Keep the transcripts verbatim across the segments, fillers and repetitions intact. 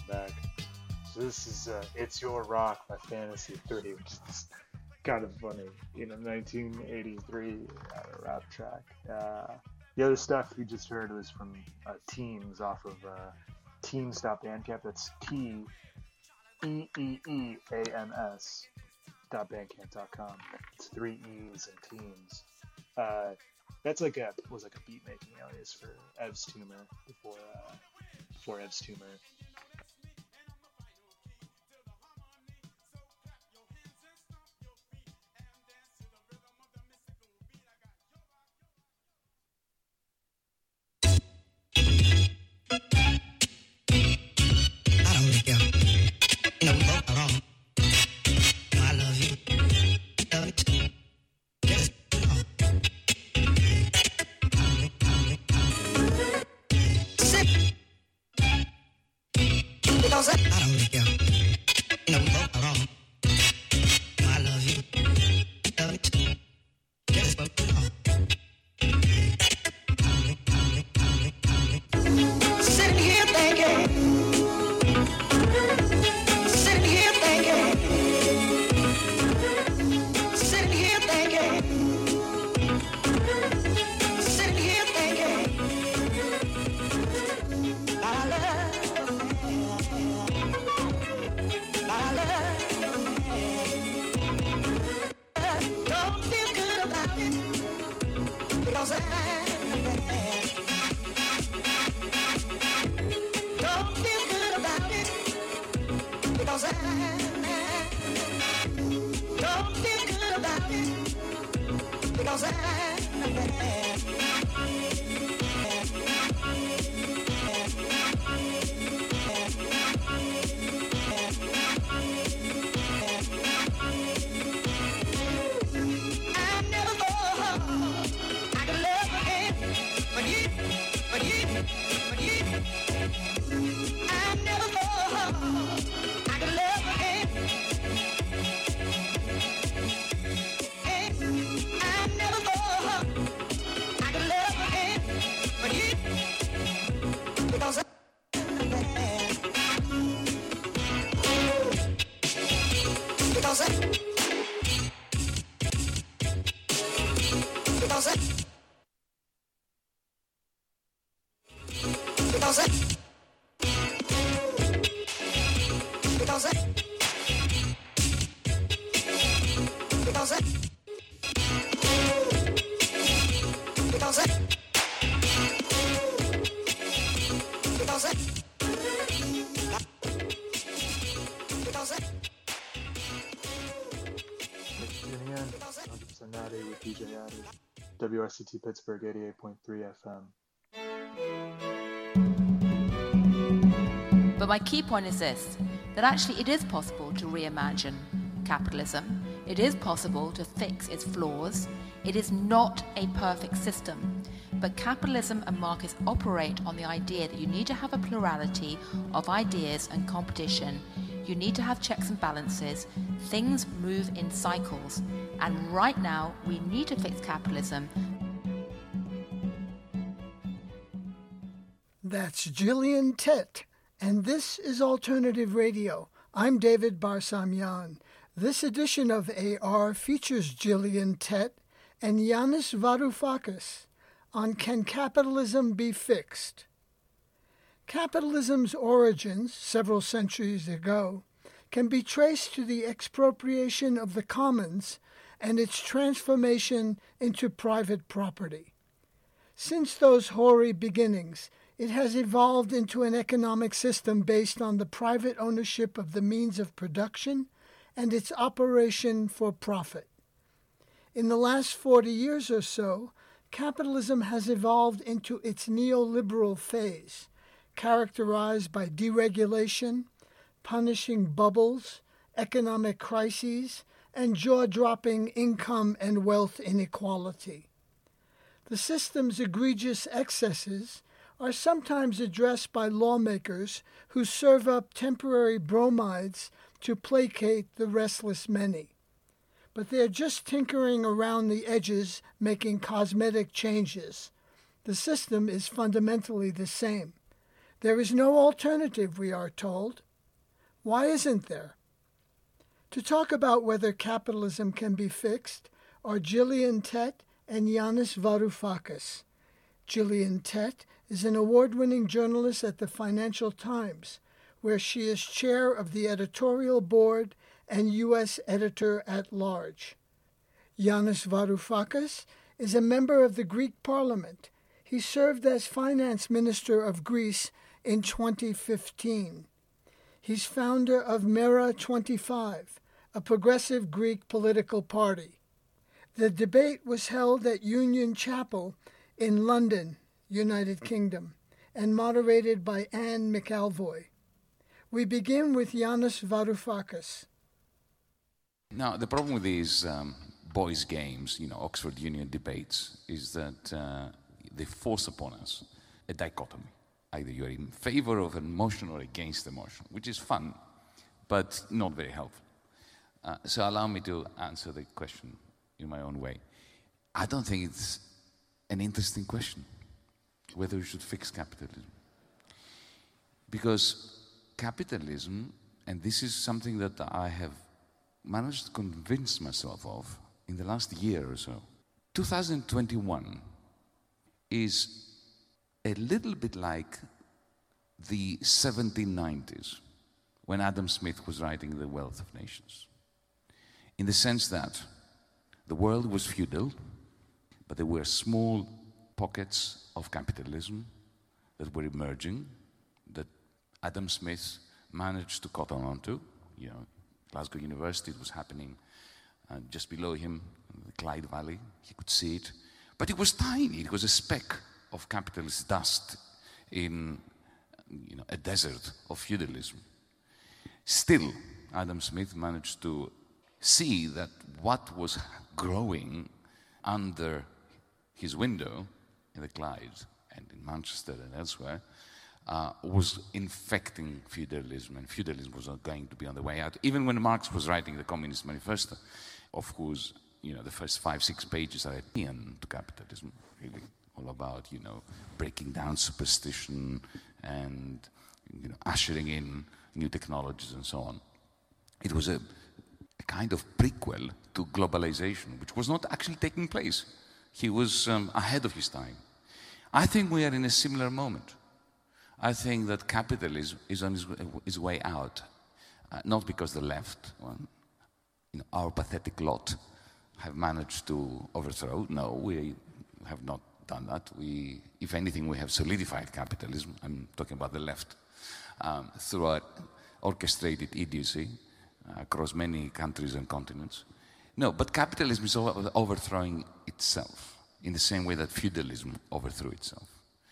back. So this is uh, It's Your Rock by Fantasy three, which is kind of funny, you know, nineteen eighty-three uh, rap track. Uh, the other stuff you just heard was from uh, Teams off of uh, Teams.bandcamp. That's T E E E A M S dot bandcamp dot com. It's three E's and Teams. Uh, that's like a was like a beat making alias for Evs Tumor before uh, before Evs Tumor. W R C T Pittsburgh eighty-eight point three F M. But my key point is this, that actually it is possible to reimagine capitalism. It is possible to fix its flaws. It is not a perfect system. But capitalism and markets operate on the idea that you need to have a plurality of ideas and competition. You need to have checks and balances. Things move in cycles. And right now, we need to fix capitalism. That's Gillian Tett, and this is Alternative Radio. I'm David Barsamian. This edition of A R features Gillian Tett and Yanis Varoufakis on Can Capitalism Be Fixed? Capitalism's origins, several centuries ago, can be traced to the expropriation of the commons and its transformation into private property. Since those hoary beginnings, it has evolved into an economic system based on the private ownership of the means of production and its operation for profit. In the last forty years or so, capitalism has evolved into its neoliberal phase, characterized by deregulation, punishing bubbles, economic crises, and jaw-dropping income and wealth inequality. The system's egregious excesses are sometimes addressed by lawmakers who serve up temporary bromides to placate the restless many. But they're just tinkering around the edges, making cosmetic changes. The system is fundamentally the same. There is no alternative, we are told. Why isn't there? To talk about whether capitalism can be fixed are Gillian Tett and Yanis Varoufakis. Gillian Tett is an award-winning journalist at the Financial Times, where she is chair of the editorial board and U S editor-at-large. Yanis Varoufakis is a member of the Greek Parliament. He served as finance minister of Greece in twenty fifteen. He's founder of Mera twenty-five, a progressive Greek political party. The debate was held at Union Chapel in London, United Kingdom, and moderated by Anne McAlvoy. We begin with Yanis Varoufakis. Now, the problem with these um, boys' games, you know, Oxford Union debates, is that uh, they force upon us a dichotomy. Either you're in favor of emotion or against emotion, which is fun, but not very helpful. Uh, so allow me to answer the question in my own way. I don't think it's an interesting question, whether we should fix capitalism. Because capitalism, and this is something that I have managed to convince myself of in the last year or so, two thousand twenty-one is a little bit like the seventeen nineties, when Adam Smith was writing The Wealth of Nations. In the sense that the world was feudal, but there were small pockets of capitalism that were emerging, that Adam Smith managed to cotton onto. You know, Glasgow University, it was happening uh, just below him, in the Clyde Valley. He could see it. But it was tiny. It was a speck of capitalist dust in, you know, a desert of feudalism. Still, Adam Smith managed to see that what was growing under his window in the Clyde and in Manchester and elsewhere uh, was infecting feudalism, and feudalism was going to be on the way out. Even when Marx was writing the Communist Manifesto, of whose, you know, the first five, six pages are akin to capitalism, really all about, you know, breaking down superstition and, you know, ushering in new technologies and so on. It was a, a kind of prequel to globalization, which was not actually taking place. He was um, ahead of his time. I think we are in a similar moment. I think that capitalism is on its, its way out, uh, not because the left, well, you know, our pathetic lot, have managed to overthrow. No, we have not done that. We, if anything, we have solidified capitalism. I'm talking about the left, um, through our orchestrated idiocy uh, across many countries and continents. No, but capitalism is over overthrowing itself in the same way that feudalism overthrew itself.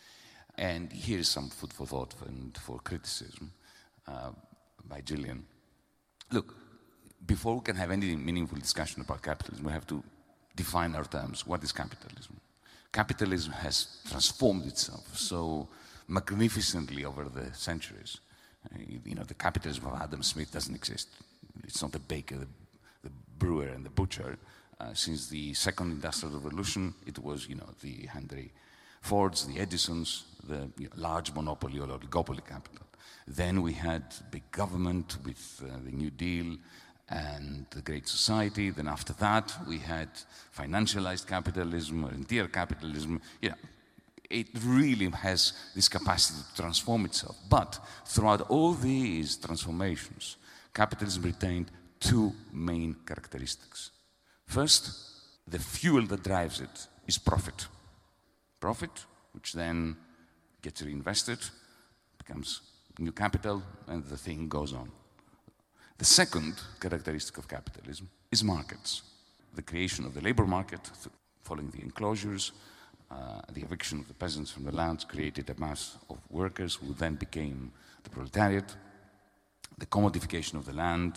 And here's some food for thought and for criticism uh, by Gillian. Look, before we can have any meaningful discussion about capitalism, we have to define our terms. What is capitalism? Capitalism has transformed itself so magnificently over the centuries. Uh, you know, the capitalism of Adam Smith doesn't exist. It's not the baker, the, the brewer, and the butcher. Uh, since the Second Industrial Revolution, it was, you know, the Henry Fords, the Edisons, the, you know, large monopoly or oligopoly capital. Then we had big government with uh, the New Deal and the Great Society. Then after that, we had financialized capitalism or rentier capitalism. You know, it really has this capacity to transform itself. But throughout all these transformations, capitalism retained two main characteristics. First, the fuel that drives it is profit. Profit, which then gets reinvested, becomes new capital, and the thing goes on. The second characteristic of capitalism is markets. The creation of the labor market, following the enclosures, uh, the eviction of the peasants from the lands created a mass of workers who then became the proletariat, the commodification of the land.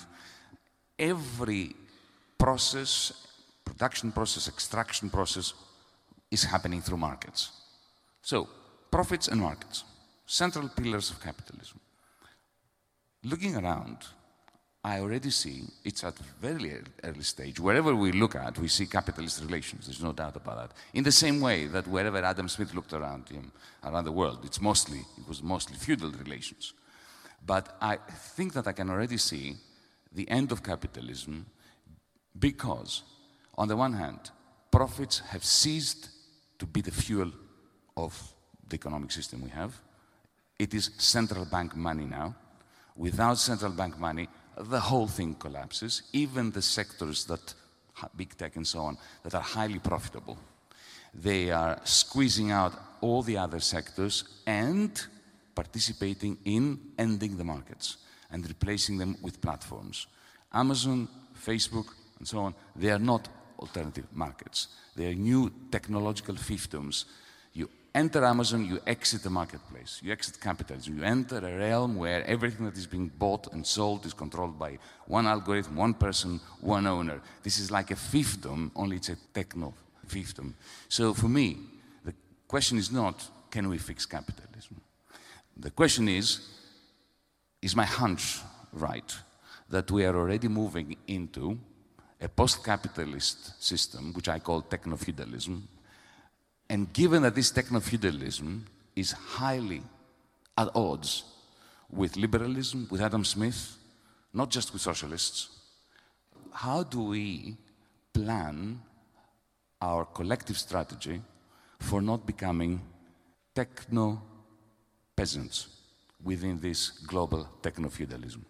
Every process, production process, extraction process, is happening through markets. So, profits and markets, central pillars of capitalism. Looking around, I already see, it's at a very early stage. Wherever we look at, we see capitalist relations. There's no doubt about that. In the same way that wherever Adam Smith looked around him, around the world, it's mostly, it was mostly feudal relations. But I think that I can already see the end of capitalism because, on the one hand, profits have ceased to be the fuel of the economic system we have. It is central bank money now. Without central bank money, the whole thing collapses, even the sectors that, big tech and so on, that are highly profitable. They are squeezing out all the other sectors and participating in ending the markets and replacing them with platforms. Amazon, Facebook, and so on, they are not alternative markets. They are new technological fiefdoms. You enter Amazon, you exit the marketplace. You exit capitalism. You enter a realm where everything that is being bought and sold is controlled by one algorithm, one person, one owner. This is like a fiefdom, only it's a techno fiefdom. So for me, the question is not, can we fix capitalism? The question is, is my hunch right that we are already moving into a post-capitalist system, which I call techno-feudalism, and given that this techno-feudalism is highly at odds with liberalism, with Adam Smith, not just with socialists, how do we plan our collective strategy for not becoming techno-peasants within this global techno-feudalism?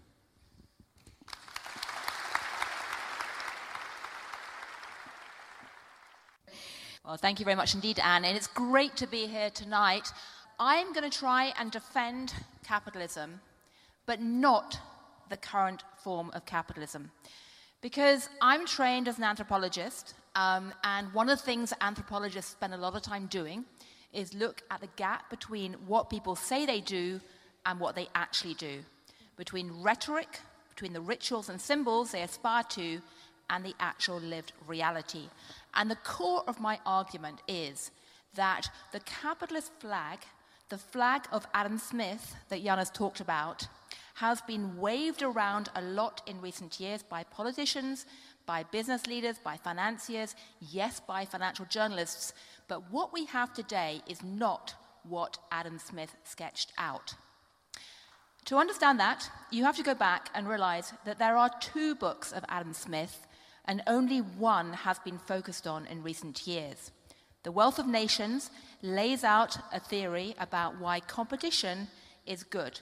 Well, thank you very much indeed, Anne, and it's great to be here tonight. I'm going to try and defend capitalism, but not the current form of capitalism, because I'm trained as an anthropologist, um, and one of the things anthropologists spend a lot of time doing is look at the gap between what people say they do and what they actually do, between rhetoric, between the rituals and symbols they aspire to, and the actual lived reality. And the core of my argument is that the capitalist flag, the flag of Adam Smith that Jan has talked about, has been waved around a lot in recent years by politicians, by business leaders, by financiers, yes, by financial journalists. But what we have today is not what Adam Smith sketched out. To understand that, you have to go back and realize that there are two books of Adam Smith, and only one has been focused on in recent years. The Wealth of Nations lays out a theory about why competition is good.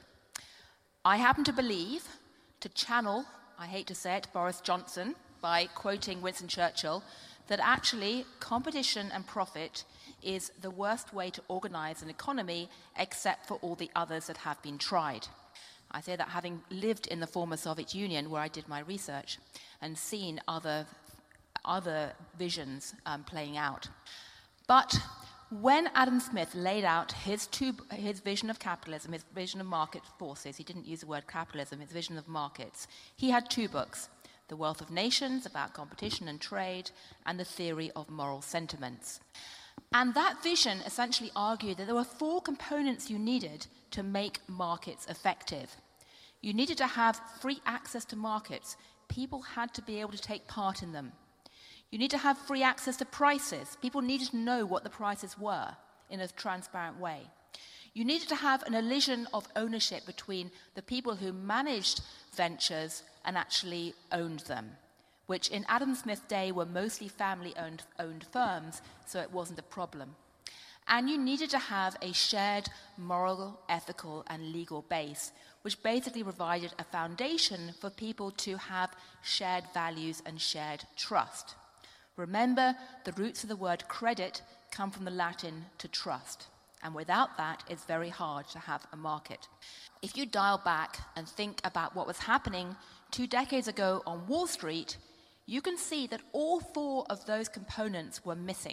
I happen to believe, to channel, I hate to say it, Boris Johnson, by quoting Winston Churchill, that actually competition and profit is the worst way to organize an economy except for all the others that have been tried. I say that having lived in the former Soviet Union, where I did my research, and seen other, other visions um, playing out. But when Adam Smith laid out his, two, his vision of capitalism, his vision of market forces, he didn't use the word capitalism, his vision of markets, he had two books, The Wealth of Nations, about competition and trade, and The Theory of Moral Sentiments. And that vision essentially argued that there were four components you needed to make markets effective. You needed to have free access to markets. People had to be able to take part in them. You need to have free access to prices. People needed to know what the prices were in a transparent way. You needed to have an illusion of ownership between the people who managed ventures and actually owned them, which in Adam Smith's day were mostly family-owned owned firms, so it wasn't a problem. And you needed to have a shared moral, ethical, and legal base, which basically provided a foundation for people to have shared values and shared trust. Remember, the roots of the word credit come from the Latin to trust, and without that, it's very hard to have a market. If you dial back and think about what was happening two decades ago on Wall Street, you can see that all four of those components were missing.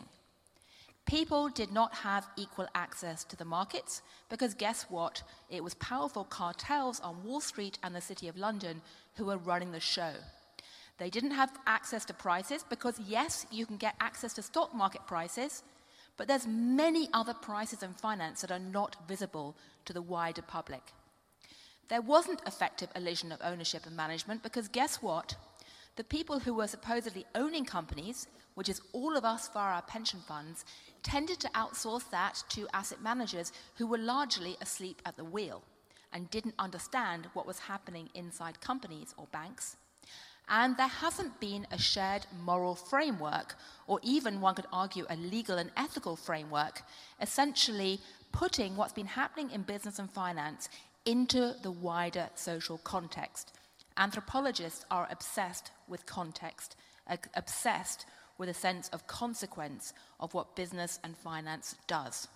People did not have equal access to the markets because guess what? It was powerful cartels on Wall Street and the City of London who were running the show. They didn't have access to prices because, yes, you can get access to stock market prices, but there's many other prices in finance that are not visible to the wider public. There wasn't effective elision of ownership and management because guess what? The people who were supposedly owning companies, which is all of us via our pension funds, tended to outsource that to asset managers who were largely asleep at the wheel and didn't understand what was happening inside companies or banks. And there hasn't been a shared moral framework, or even one could argue a legal and ethical framework, essentially putting what's been happening in business and finance into the wider social context. Anthropologists are obsessed with context, obsessed with a sense of consequence of what business and finance does.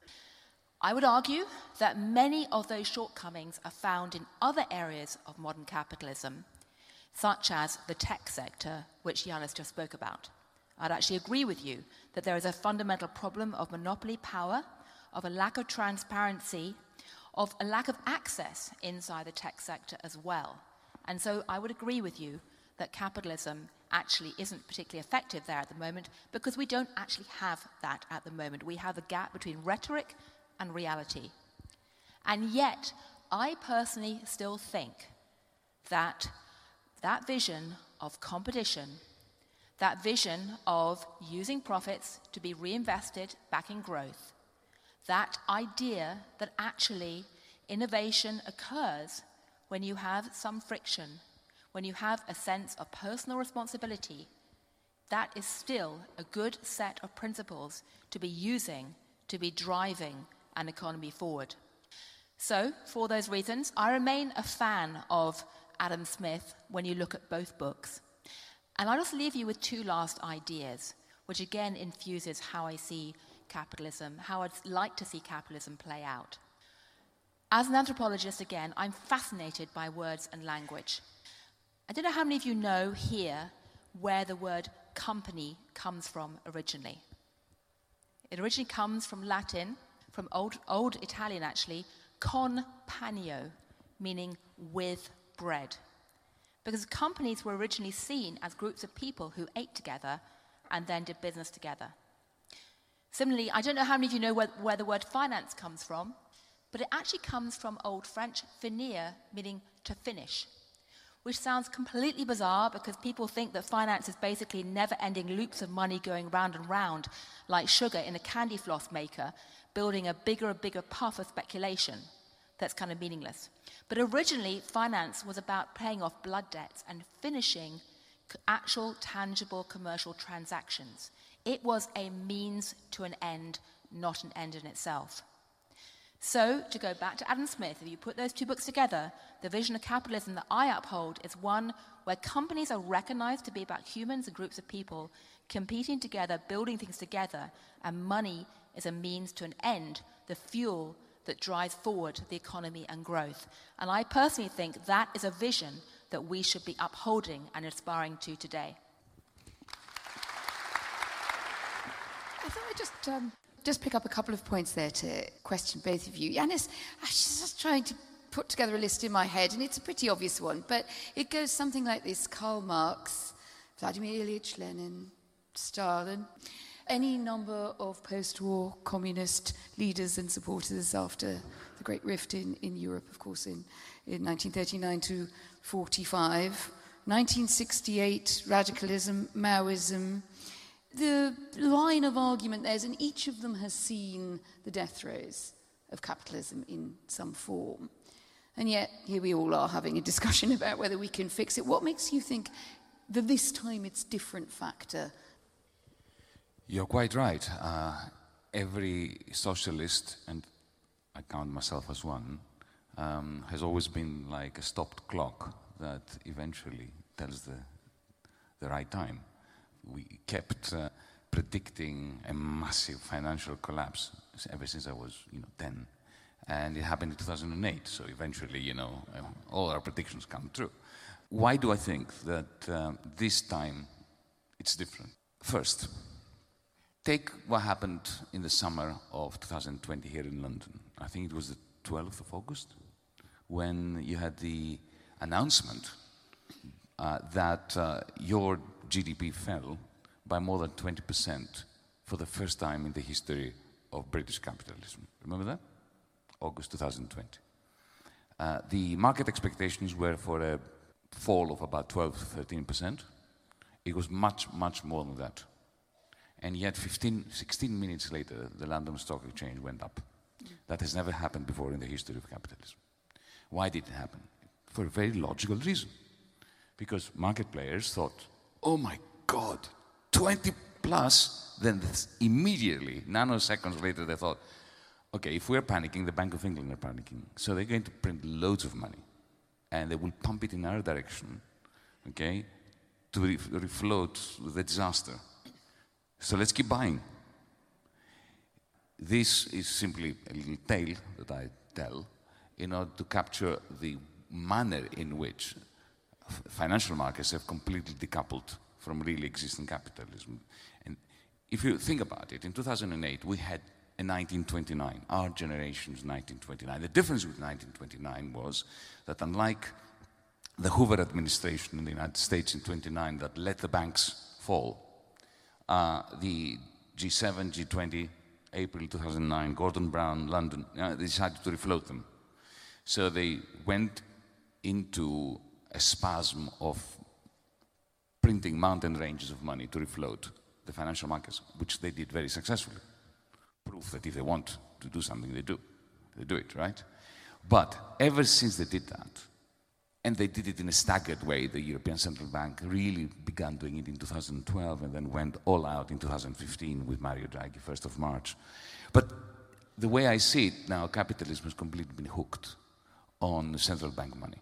I would argue that many of those shortcomings are found in other areas of modern capitalism, such as the tech sector, which Yanis just spoke about. I'd actually agree with you that there is a fundamental problem of monopoly power, of a lack of transparency, of a lack of access inside the tech sector as well. And so I would agree with you that capitalism actually isn't particularly effective there at the moment because we don't actually have that at the moment. We have a gap between rhetoric and reality. And yet, I personally still think that that vision of competition, that vision of using profits to be reinvested back in growth, that idea that actually innovation occurs when you have some friction, when you have a sense of personal responsibility, that is still a good set of principles to be using, to be driving an economy forward. So, for those reasons, I remain a fan of Adam Smith when you look at both books. And I'll just leave you with two last ideas, which again infuses how I see capitalism, how I'd like to see capitalism play out. As an anthropologist, again, I'm fascinated by words and language. I don't know how many of you know here where the word company comes from originally. It originally comes from Latin, from old, old Italian actually, con panio, meaning with bread. Because companies were originally seen as groups of people who ate together and then did business together. Similarly, I don't know how many of you know where, where the word finance comes from, but it actually comes from Old French, finir, meaning to finish, which sounds completely bizarre because people think that finance is basically never-ending loops of money going round and round, like sugar in a candy floss maker, building a bigger and bigger puff of speculation that's kind of meaningless. But originally, finance was about paying off blood debts and finishing actual, tangible commercial transactions. It was a means to an end, not an end in itself. So, to go back to Adam Smith, if you put those two books together, the vision of capitalism that I uphold is one where companies are recognized to be about humans and groups of people competing together, building things together, and money is a means to an end, the fuel that drives forward the economy and growth. And I personally think that is a vision that we should be upholding and aspiring to today. I thought I'd just, um, just pick up a couple of points there to question both of you. Yanis, I was just trying to put together a list in my head, and it's a pretty obvious one, but it goes something like this: Karl Marx, Vladimir Ilyich Lenin, Stalin, any number of post-war communist leaders and supporters after the Great Rift in, in Europe, of course, in, in nineteen thirty-nine to forty-five, nineteen sixty-eight, radicalism, Maoism. The line of argument there is, and each of them has seen the death throes of capitalism in some form. And yet, here we all are having a discussion about whether we can fix it. What makes you think that this time it's different factor? You're quite right. Uh, every socialist, and I count myself as one, um, has always been like a stopped clock that eventually tells the, the right time. We kept uh, predicting a massive financial collapse ever since I was, you know, ten. And it happened in two thousand eight, so eventually, you know, uh, all our predictions come true. Why do I think that uh, this time it's different? First, take what happened in the summer of two thousand twenty here in London. I think it was the twelfth of August, when you had the announcement uh, that uh, your G D P fell by more than twenty percent for the first time in the history of British capitalism. Remember that? August two thousand twenty. Uh, the market expectations were for a fall of about twelve to thirteen percent. It was much, much more than that. And yet fifteen, sixteen minutes later, the London Stock Exchange went up. Mm. That has never happened before in the history of capitalism. Why did it happen? For a very logical reason. Because market players thought, oh my God, twenty plus, then immediately, nanoseconds later, they thought, okay, if we're panicking, the Bank of England are panicking. So they're going to print loads of money. And they will pump it in our direction, okay, to re refloat the disaster. So let's keep buying. This is simply a little tale that I tell in order to capture the manner in which financial markets have completely decoupled from really existing capitalism. And if you think about it, in two thousand eight, we had a nineteen twenty-nine, our generation's nineteen twenty-nine. The difference with nineteen twenty-nine was that unlike the Hoover administration in the United States in twenty-nine that let the banks fall, uh, the G seven, G twenty, April two thousand nine, Gordon Brown, London, uh, they decided to refloat them. So they went into a spasm of printing mountain ranges of money to refloat the financial markets, which they did very successfully. Proof that if they want to do something, they do. They do it, right? But ever since they did that, and they did it in a staggered way, the European Central Bank really began doing it in two thousand twelve and then went all out in two thousand fifteen with Mario Draghi, first of March. But the way I see it now, capitalism has completely been hooked on central bank money.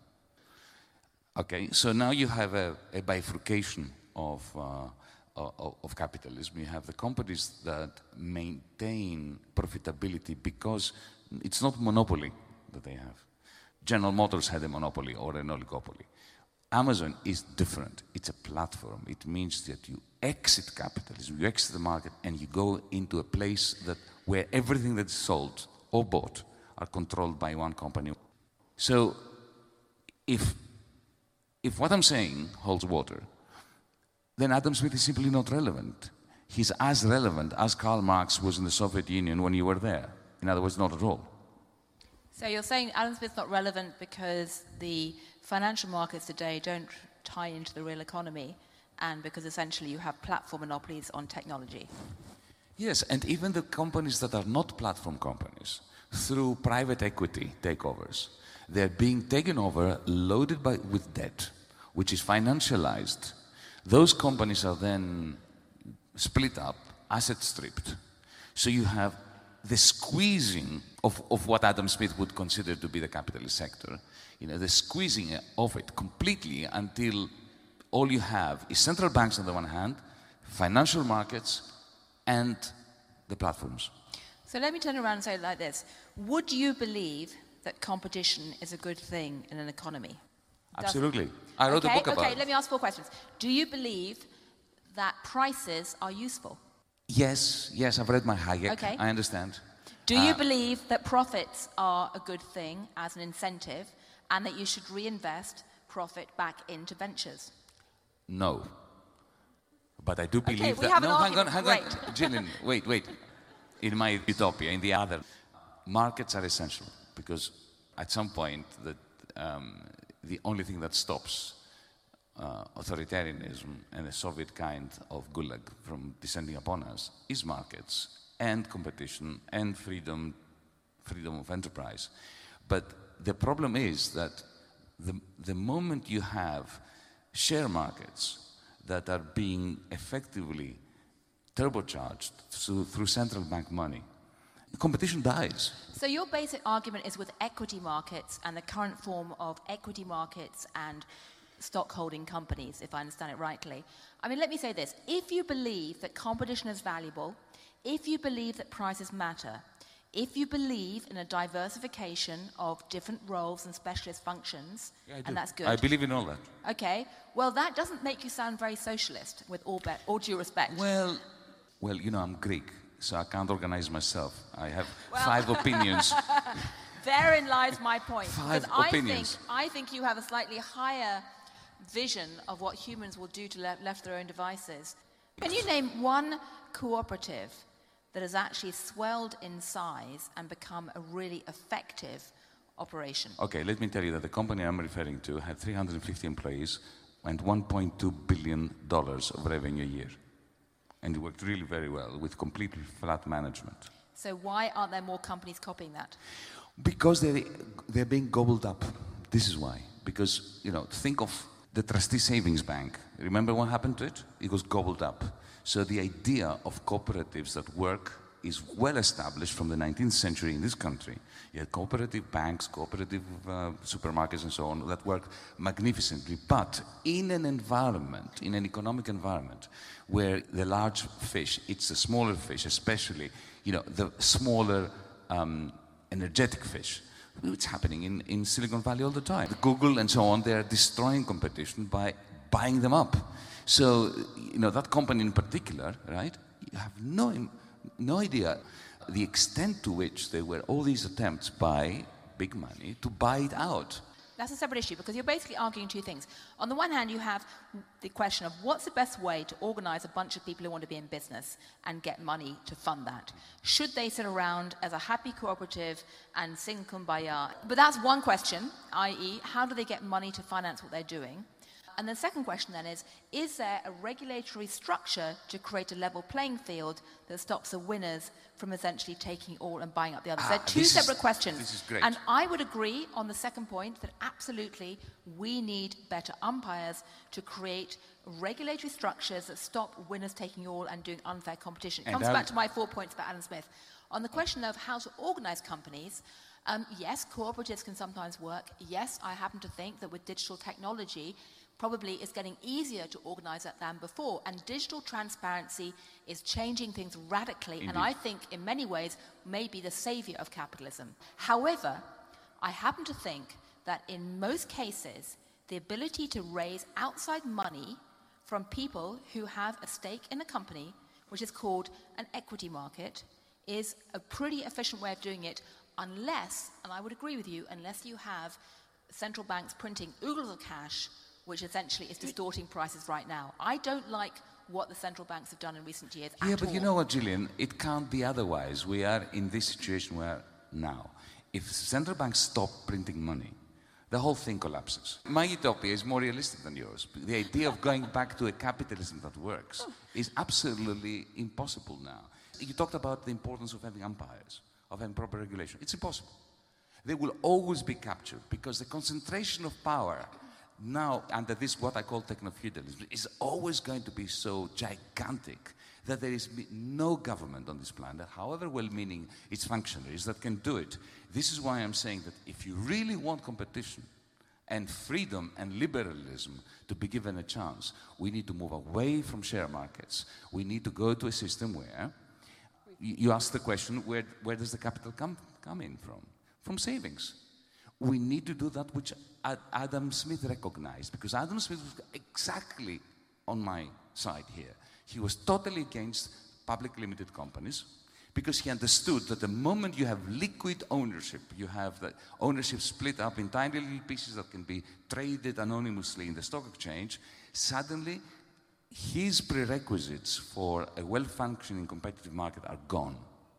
Okay, so now you have a, a bifurcation of, uh, of, of capitalism. You have the companies that maintain profitability because it's not monopoly that they have. General Motors had a monopoly or an oligopoly. Amazon is different. It's a platform. It means that you exit capitalism, you exit the market, and you go into a place that where everything that's sold or bought are controlled by one company. So if, if what I'm saying holds water, then Adam Smith is simply not relevant. He's as relevant as Karl Marx was in the Soviet Union when you were there. In other words, not at all. So you're saying Adam Smith's not relevant because the financial markets today don't tie into the real economy and because essentially you have platform monopolies on technology. Yes, and even the companies that are not platform companies, through private equity takeovers, they're being taken over, loaded by, with debt, which is financialized. Those companies are then split up, asset stripped. So you have the squeezing of, of what Adam Smith would consider to be the capitalist sector, you know, the squeezing of it completely until all you have is central banks on the one hand, financial markets, and the platforms. So let me turn around and say it like this. Would you believe that competition is a good thing in an economy? Absolutely. Does I wrote okay, a book about okay, it. let me ask four questions. Do you believe that prices are useful? Yes, yes, I've read my Hayek. Okay. I understand. Do you uh, believe that profits are a good thing as an incentive and that you should reinvest profit back into ventures? No. But I do believe okay, we that... have no, an hang on, hang argument. on. Gillian, wait, wait. In my utopia, in the other, markets are essential because at some point that um, the only thing that stops uh, authoritarianism and the Soviet kind of gulag from descending upon us is markets and competition and freedom, freedom of enterprise. But the problem is that the, the moment you have share markets that are being effectively turbocharged through, through central bank money, the competition dies. So your basic argument is with equity markets and the current form of equity markets and stock holding companies, if I understand it rightly. I mean, let me say this. If you believe that competition is valuable, if you believe that prices matter, if you believe in a diversification of different roles and specialist functions, yeah, I do. and that's good. I believe in all that. Okay, well, that doesn't make you sound very socialist, with all, be- all due respect. Well, well, you know, I'm Greek, so I can't organize myself. I have Well- five opinions. Therein lies my point. Five because opinions. I think, I think you have a slightly higher vision of what humans will do to le- left their own devices. Can you name one cooperative that has actually swelled in size and become a really effective operation. Okay, let me tell you that the company I'm referring to had three hundred fifty employees and one point two billion dollars of revenue a year. And it worked really very well with completely flat management. So why aren't there more companies copying that? Because they're, they're being gobbled up. This is why. Because, you know, think of the Trustee Savings Bank. Remember what happened to it? It was gobbled up. So the idea of cooperatives that work is well established from the nineteenth century in this country. You had cooperative banks, cooperative uh, supermarkets and so on that work magnificently, but in an environment, in an economic environment, where the large fish eats the smaller fish, especially, you know, the smaller um, energetic fish. It's happening in, in Silicon Valley all the time. Google and so on, they're destroying competition by buying them up. So, you know, that company in particular, right, you have no, no idea the extent to which there were all these attempts by big money to buy it out. That's a separate issue, because you're basically arguing two things. On the one hand, you have the question of what's the best way to organize a bunch of people who want to be in business and get money to fund that. Should they sit around as a happy cooperative and sing Kumbaya? But that's one question, that is, how do they get money to finance what they're doing? And the second question then is, is there a regulatory structure to create a level playing field that stops the winners from essentially taking all and buying up the others? Ah, They're two separate is, questions. This is great. And I would agree on the second point that absolutely we need better umpires to create regulatory structures that stop winners taking all and doing unfair competition. It And comes I'll- back to my four points about Adam Smith. On the question of how to organize companies, um, yes, cooperatives can sometimes work. Yes, I happen to think that with digital technology, probably it's getting easier to organize that than before. And digital transparency is changing things radically, Indeed. and I think in many ways may be the savior of capitalism. However, I happen to think that in most cases, the ability to raise outside money from people who have a stake in a company, which is called an equity market, is a pretty efficient way of doing it, unless, and I would agree with you, unless you have central banks printing oodles of cash, which essentially is distorting prices right now. I don't like what the central banks have done in recent years Yeah, at but all. you know what, Gillian? It can't be otherwise. We are in this situation where now, if central banks stop printing money, the whole thing collapses. My utopia is more realistic than yours. The idea of going back to a capitalism that works is absolutely impossible now. You talked about the importance of having umpires, of having proper regulation. It's impossible. They will always be captured because the concentration of power now, under this, what I call techno-feudalism, is always going to be so gigantic that there is no government on this planet, however well-meaning its functionaries, that can do it. This is why I'm saying that if you really want competition and freedom and liberalism to be given a chance, we need to move away from share markets. We need to go to a system where, you ask the question, where, where does the capital come, come in from? From savings. We need to do that which Adam Smith recognized, because Adam Smith was exactly on my side here. He was totally against public limited companies because he understood that the moment you have liquid ownership, you have the ownership split up in tiny little pieces that can be traded anonymously in the stock exchange, suddenly his prerequisites for a well-functioning competitive market are gone.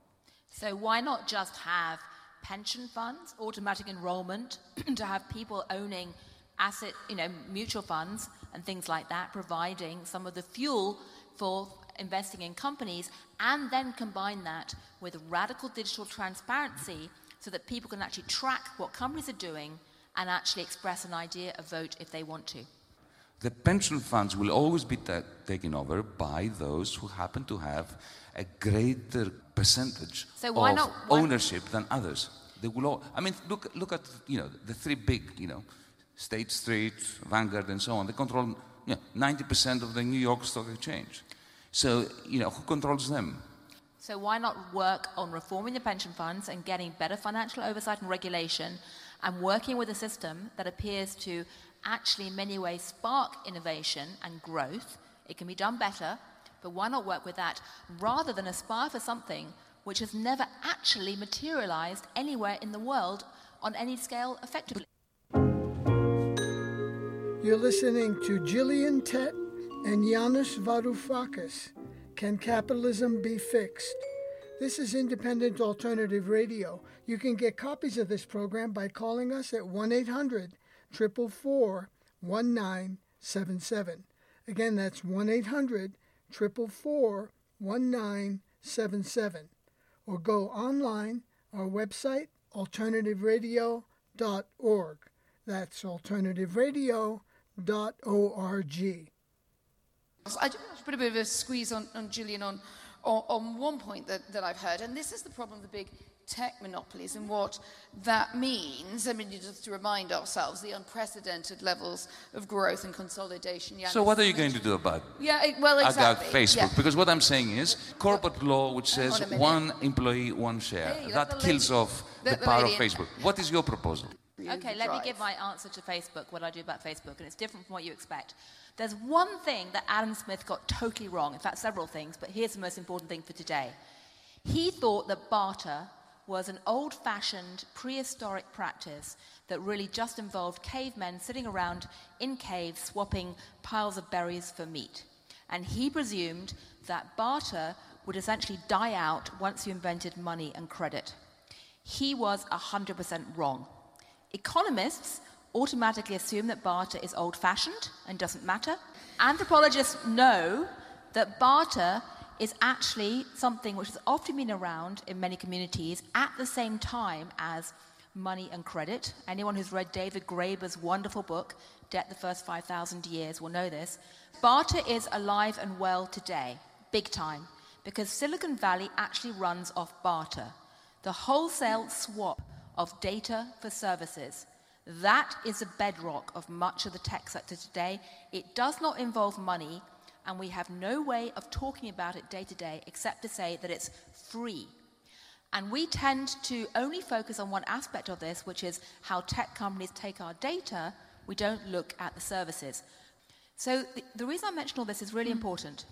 So why not just have pension funds, automatic enrollment, to have people owning asset, you know, mutual funds and things like that, providing some of the fuel for investing in companies, and then combine that with radical digital transparency so that people can actually track what companies are doing and actually express an idea, a vote if they want to. The pension funds will always be ta- taken over by those who happen to have a greater percentage So why of not- why- ownership than others. They will all, I mean, look, look at, you know, the three big, you know, State Street, Vanguard, and so on. They control, you know, ninety percent of the New York Stock Exchange. So, you know, who controls them? So why not work on reforming the pension funds and getting better financial oversight and regulation, and working with a system that appears to actually in many ways spark innovation and growth? It can be done better, but why not work with that rather than aspire for something which has never actually materialized anywhere in the world on any scale effectively? You're listening to Gillian Tett and Yanis Varoufakis. Can Capitalism Be Fixed? This is Independent Alternative Radio. You can get copies of this program by calling us at one eight hundred, four four four, one nine seven seven. Again, that's one eight hundred, four four four, one nine seven seven. Or go online, our website, alternative radio dot org. That's alternative radio dot org. I just put a bit of a squeeze on, on Julian on, on, on one point that, that I've heard, and this is the problem of the big tech monopolies and what that means. I mean, just to remind ourselves, the unprecedented levels of growth and consolidation. Yanis so what are you going to do about it? Yeah, well, exactly. About Facebook? Yeah. Because what I'm saying is corporate law which says on one employee, one share. Hey, that kills off the, the, the power of lady. Facebook. What is your proposal? Okay, let me give my answer to Facebook, what I do about Facebook, and it's different from what you expect. There's one thing that Adam Smith got totally wrong, in fact several things, but here's the most important thing for today. He thought that barter was an old-fashioned, prehistoric practice that really just involved cavemen sitting around in caves swapping piles of berries for meat. And he presumed that barter would essentially die out once you invented money and credit. He was one hundred percent wrong. Economists automatically assume that barter is old-fashioned and doesn't matter. Anthropologists know that barter is actually something which has often been around in many communities at the same time as money and credit. Anyone who's read David Graeber's wonderful book, Debt the First five thousand Years, will know this. Barter is alive and well today, big time, because Silicon Valley actually runs off barter, the wholesale swap of data for services. That is the bedrock of much of the tech sector today. It does not involve money, and we have no way of talking about it day to day except to say that it's free. And we tend to only focus on one aspect of this, which is how tech companies take our data. We don't look at the services. So the, the reason I mention all this is really mm. important.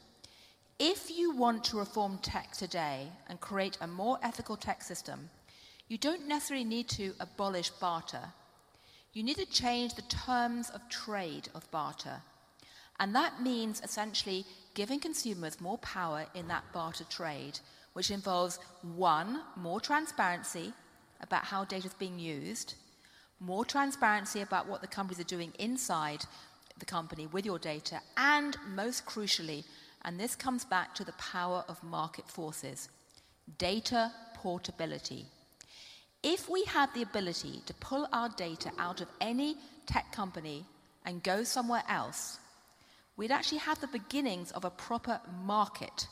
If you want to reform tech today and create a more ethical tech system, you don't necessarily need to abolish barter. You need to change the terms of trade of barter. And that means essentially giving consumers more power in that barter trade, which involves, one, more transparency about how data is being used, more transparency about what the companies are doing inside the company with your data, and most crucially, and this comes back to the power of market forces, data portability. If we had the ability to pull our data out of any tech company and go somewhere else, we'd actually have the beginnings of a proper market.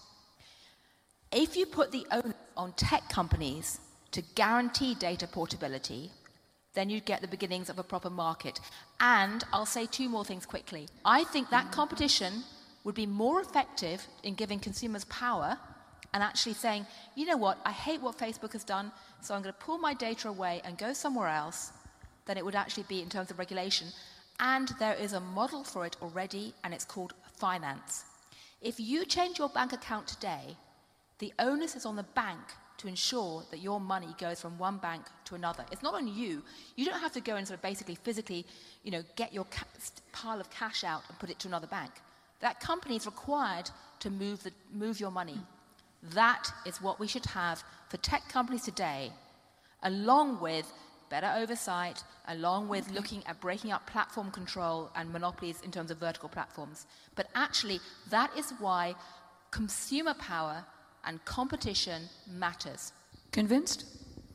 If you put the onus on tech companies to guarantee data portability, then you'd get the beginnings of a proper market. And I'll say two more things quickly. I think that competition would be more effective in giving consumers power and actually saying, you know what, I hate what Facebook has done, so I'm going to pull my data away and go somewhere else, than it would actually be in terms of regulation. And there is a model for it already, and it's called finance. If you change your bank account today, the onus is on the bank to ensure that your money goes from one bank to another. It's not on you. You don't have to go and sort of basically physically, you know, get your ca- pile of cash out and put it to another bank. That company is required to move the, move your money. That is what we should have for tech companies today, along with better oversight, along with looking at breaking up platform control and monopolies in terms of vertical platforms. But actually, that is why consumer power and competition matters. Convinced?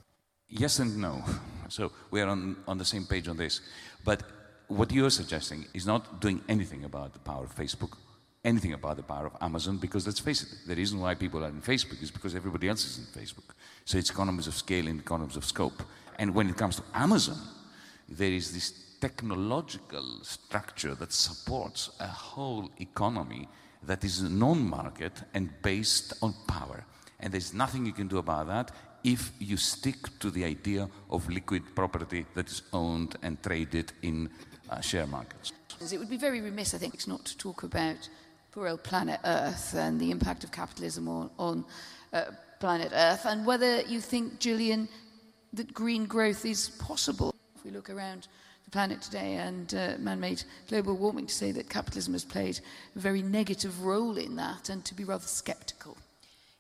Yes and no. So we are on, on the same page on this. But what you're suggesting is not doing anything about the power of Facebook, anything about the power of Amazon, because let's face it, the reason why people are in Facebook is because everybody else is in Facebook. So it's economies of scale and economies of scope. And when it comes to Amazon, there is this technological structure that supports a whole economy that is non-market and based on power. And there's nothing you can do about that if you stick to the idea of liquid property that is owned and traded in uh, share markets. It would be very remiss, I think, not to talk about poor old planet Earth and the impact of capitalism on, on uh, planet Earth, and whether you think, Julian, that green growth is possible. If we look around the planet today and uh, man-made global warming, to say that capitalism has played a very negative role in that and to be rather sceptical.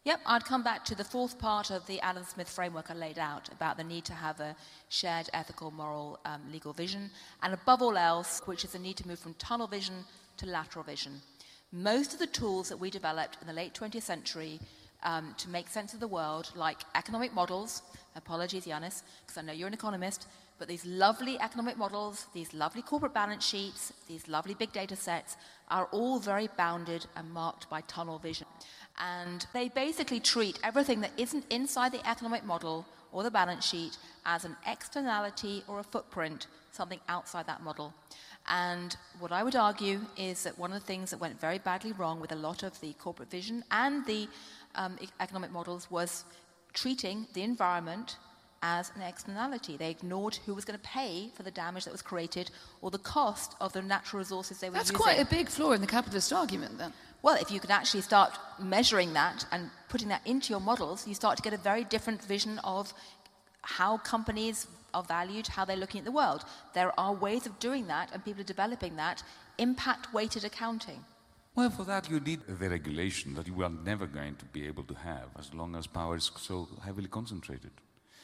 Yep, I'd come back to the fourth part of the Adam Smith framework I laid out about the need to have a shared ethical, moral, um, legal vision, and above all else, which is the need to move from tunnel vision to lateral vision. Most of the tools that we developed in the late twentieth century um, to make sense of the world, like economic models, apologies, Yanis, because I know you're an economist, but these lovely economic models, these lovely corporate balance sheets, these lovely big data sets are all very bounded and marked by tunnel vision. And they basically treat everything that isn't inside the economic model or the balance sheet as an externality or a footprint, something outside that model. And what I would argue is that one of the things that went very badly wrong with a lot of the corporate vision and the um, economic models was treating the environment as an externality. They ignored who was going to pay for the damage that was created or the cost of the natural resources they were That's using. quite a big flaw in the capitalist argument, then. Well, if you can actually start measuring that and putting that into your models, you start to get a very different vision of how companies are valued, how they're looking at the world. There are ways of doing that, and people are developing that, impact-weighted accounting. Well, for that you need the regulation that you are never going to be able to have as long as power is so heavily concentrated.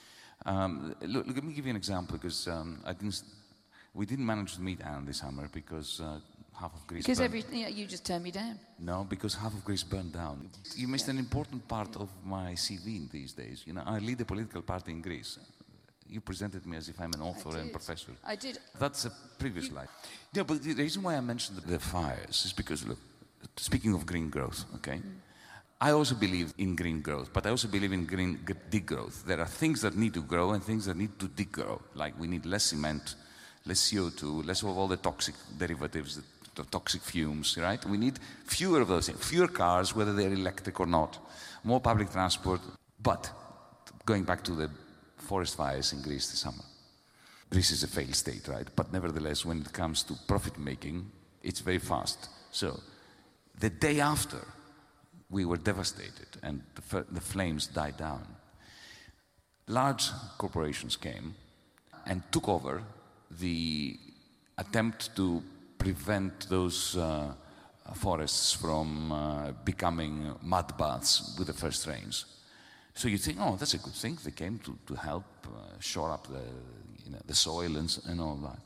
Um, look, let me give you an example, because um, I didn't, we didn't manage to meet Anne this summer because uh, half of Greece Because burned. every, you, know, you just turned me down. No, because half of Greece burned down. You missed Yeah. an important part of my C V in these days. You know, I lead a political party in Greece. You presented me as if I'm an author I and did. professor. I did. That's a previous life. Yeah, but the reason why I mentioned the fires is because, look, speaking of green growth, okay, mm. I also believe in green growth, but I also believe in green degrowth. There are things that need to grow and things that need to degrow. Like we need less cement, less C O two, less of all the toxic derivatives, the toxic fumes, right? We need fewer of those things, fewer cars, whether they're electric or not, more public transport. But going back to the forest fires in Greece this summer, Greece is a failed state, right? But nevertheless, when it comes to profit making, it's very fast. So the day after, we were devastated and the, the flames died down. Large corporations came and took over the attempt to prevent those uh, forests from uh, becoming mud baths with the first rains. So you think, oh, that's a good thing. They came to, to help uh, shore up the, you know, the soil and, and all that.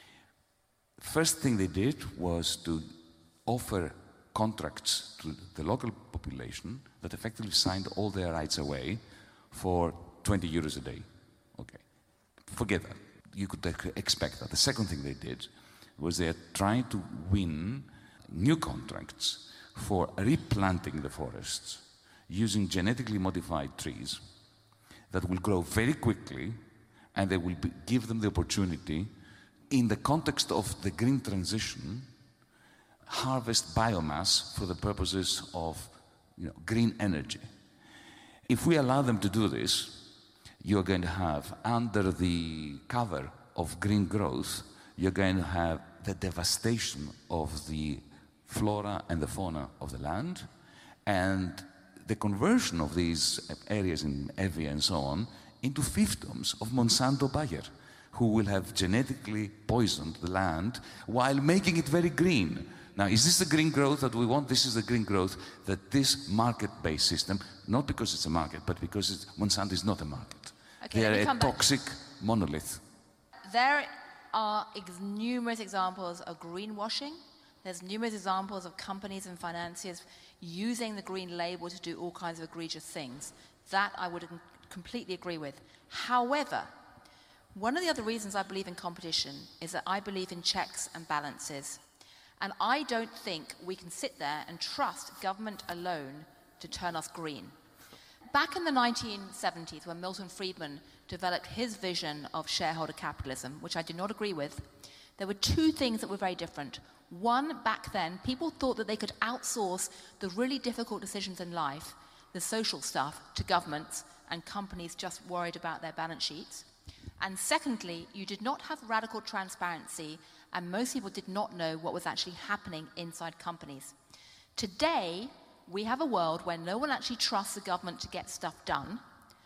First thing they did was to offer contracts to the local population that effectively signed all their rights away for twenty euros a day. Okay, forget that. You could expect that. The second thing they did was they are trying to win new contracts for replanting the forests using genetically modified trees that will grow very quickly, and they will be, give them the opportunity, in the context of the green transition, harvest biomass for the purposes of, you know, green energy. If we allow them to do this, you're going to have, under the cover of green growth, you're going to have the devastation of the flora and the fauna of the land, and the conversion of these areas in Evia and so on into fiefdoms of Monsanto Bayer, who will have genetically poisoned the land while making it very green. Now, is this the green growth that we want? This is the green growth that this market-based system, not because it's a market, but because it's, Monsanto is not a market. Okay, they let me are a come back. toxic monolith. There are ex- numerous examples of greenwashing. There's numerous examples of companies and financiers using the green label to do all kinds of egregious things. That I would completely agree with. However, one of the other reasons I believe in competition is that I believe in checks and balances. And I don't think we can sit there and trust government alone to turn us green. Back in the nineteen seventies, when Milton Friedman developed his vision of shareholder capitalism, which I do not agree with, there were two things that were very different. One, back then, people thought that they could outsource the really difficult decisions in life, the social stuff, to governments, and companies just worried about their balance sheets. And secondly, you did not have radical transparency, and most people did not know what was actually happening inside companies. Today, we have a world where no one actually trusts the government to get stuff done,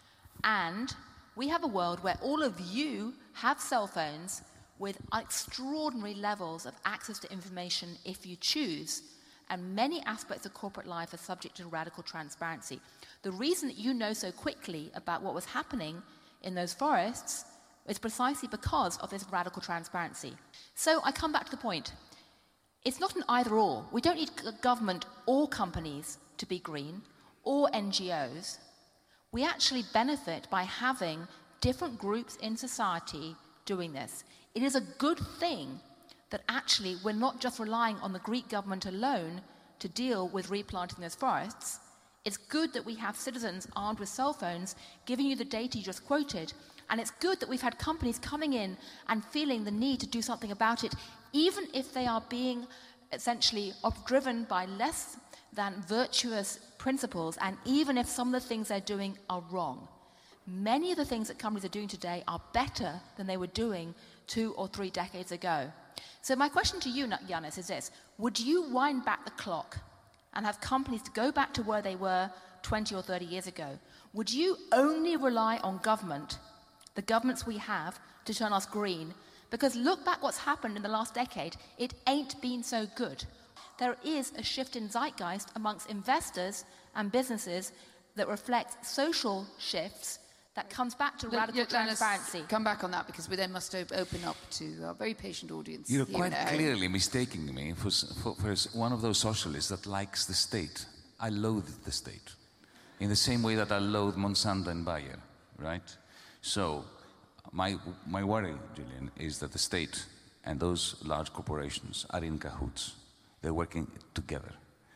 and we have a world where all of you have cell phones with extraordinary levels of access to information if you choose, and many aspects of corporate life are subject to radical transparency. The reason that you know so quickly about what was happening in those forests is precisely because of this radical transparency. So I come back to the point. It's not an either-or. We don't need government or companies to be green, or N G Os. We actually benefit by having different groups in society doing this. It is a good thing that actually we're not just relying on the Greek government alone to deal with replanting those forests. It's good that we have citizens armed with cell phones giving you the data you just quoted, and it's good that we've had companies coming in and feeling the need to do something about it, even if they are being essentially driven by less than virtuous principles, and even if some of the things they're doing are wrong. Many of the things that companies are doing today are better than they were doing two or three decades ago. So my question to you, Yannis, is this. Would you wind back the clock and have companies to go back to where they were twenty or thirty years ago? Would you only rely on government, the governments we have, to turn us green? Because look back what's happened in the last decade. It ain't been so good. There is a shift in zeitgeist amongst investors and businesses that reflects social shifts that comes back to Let, radical let, transparency. Let us come back on that, because we then must op- open up to a very patient audience. You're quite now. clearly mistaking me for, for, for one of those socialists that likes the state. I loathe the state, in the same way that I loathe Monsanto and Bayer, right? So my, my worry, Julian, is that the state and those large corporations are in cahoots. They're working together.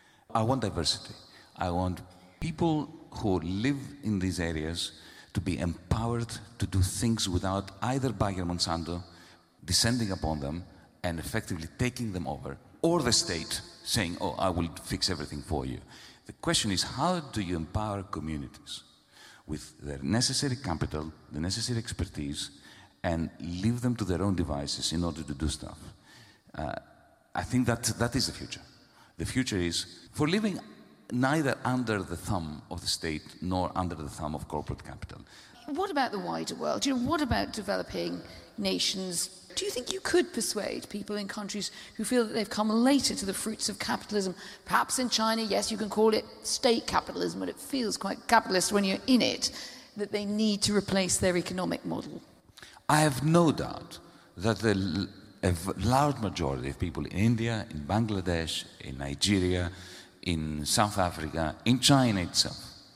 I want diversity. I want people who live in these areas to be empowered to do things without either Bayer Monsanto descending upon them and effectively taking them over, or the state saying, oh, I will fix everything for you. The question is, how do you empower communities with the necessary capital, the necessary expertise, and leave them to their own devices in order to do stuff? Uh, I think that that is the future. The future is for living neither under the thumb of the state nor under the thumb of corporate capital. What about the wider world? You know, what about developing nations? Do you think you could persuade people in countries who feel that they've come later to the fruits of capitalism? Perhaps in China, yes, you can call it state capitalism, but it feels quite capitalist when you're in it, that they need to replace their economic model. I have no doubt that the a large majority of people in India, in Bangladesh, in Nigeria, in South Africa, in China itself,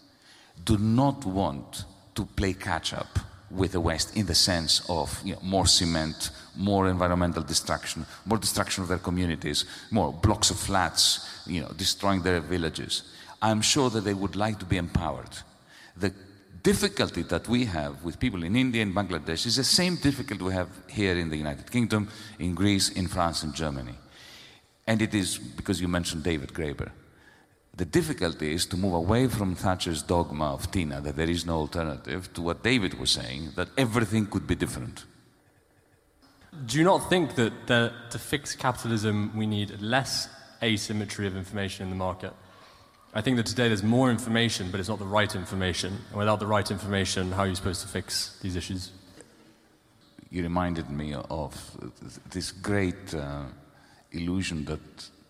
do not want to play catch-up with the West in the sense of, you know, more cement, more environmental destruction, more destruction of their communities, more blocks of flats, you know, destroying their villages. I'm sure that they would like to be empowered. The difficulty that we have with people in India and Bangladesh is the same difficulty we have here in the United Kingdom, in Greece, in France, and Germany. And it is because you mentioned David Graeber. The difficulty is to move away from Thatcher's dogma of Tina, that there is no alternative, to what David was saying, that everything could be different. Do you not think that the, to fix capitalism we need less asymmetry of information in the market? I think that today there's more information, but it's not the right information. And without the right information, how are you supposed to fix these issues? You reminded me of this great uh, illusion that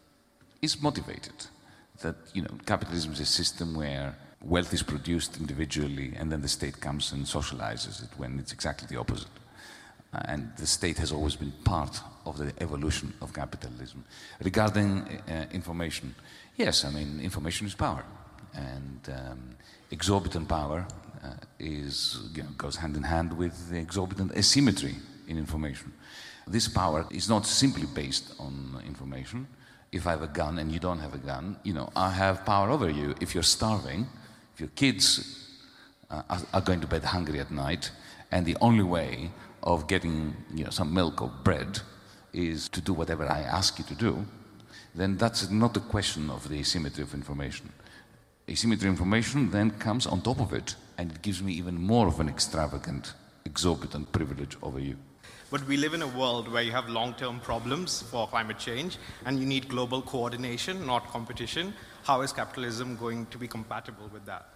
is motivated. That, you know, capitalism is a system where wealth is produced individually and then the state comes and socializes it, when it's exactly the opposite. Uh, and the state has always been part of the evolution of capitalism. Regarding uh, information, yes, I mean, information is power. And um, exorbitant power uh, is, you know, goes hand in hand with the exorbitant asymmetry in information. This power is not simply based on information. If I have a gun and you don't have a gun, you know, I have power over you. If you're starving, if your kids uh, are, are going to bed hungry at night, and the only way of getting, you know, some milk or bread is to do whatever I ask you to do, then that's not a question of the asymmetry of information. Asymmetry of information then comes on top of it, and it gives me even more of an extravagant, exorbitant privilege over you. But we live in a world where you have long-term problems for climate change, and you need global coordination, not competition. How is capitalism going to be compatible with that?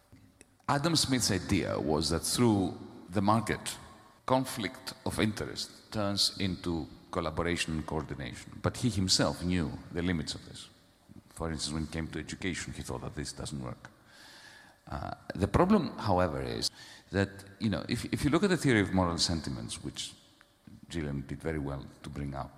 Adam Smith's idea was that through the market, conflict of interest turns into collaboration and coordination. But he himself knew the limits of this. For instance, when it came to education, he thought that this doesn't work. Uh, the problem, however, is that, you know, if, if you look at the theory of moral sentiments, which Gillian did very well to bring up,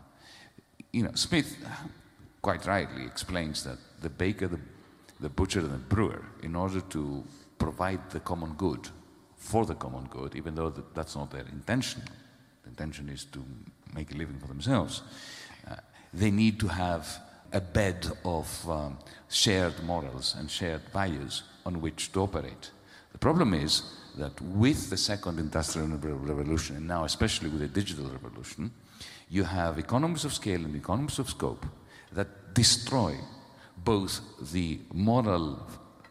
you know, Smith quite rightly explains that the baker, the, the butcher, and the brewer, in order to provide the common good for the common good, even though that, that's not their intention, the intention is to make a living for themselves, uh, they need to have a bed of um, shared morals and shared values on which to operate. The problem is that with the second industrial revolution, and now especially with the digital revolution, you have economies of scale and economies of scope that destroy both the moral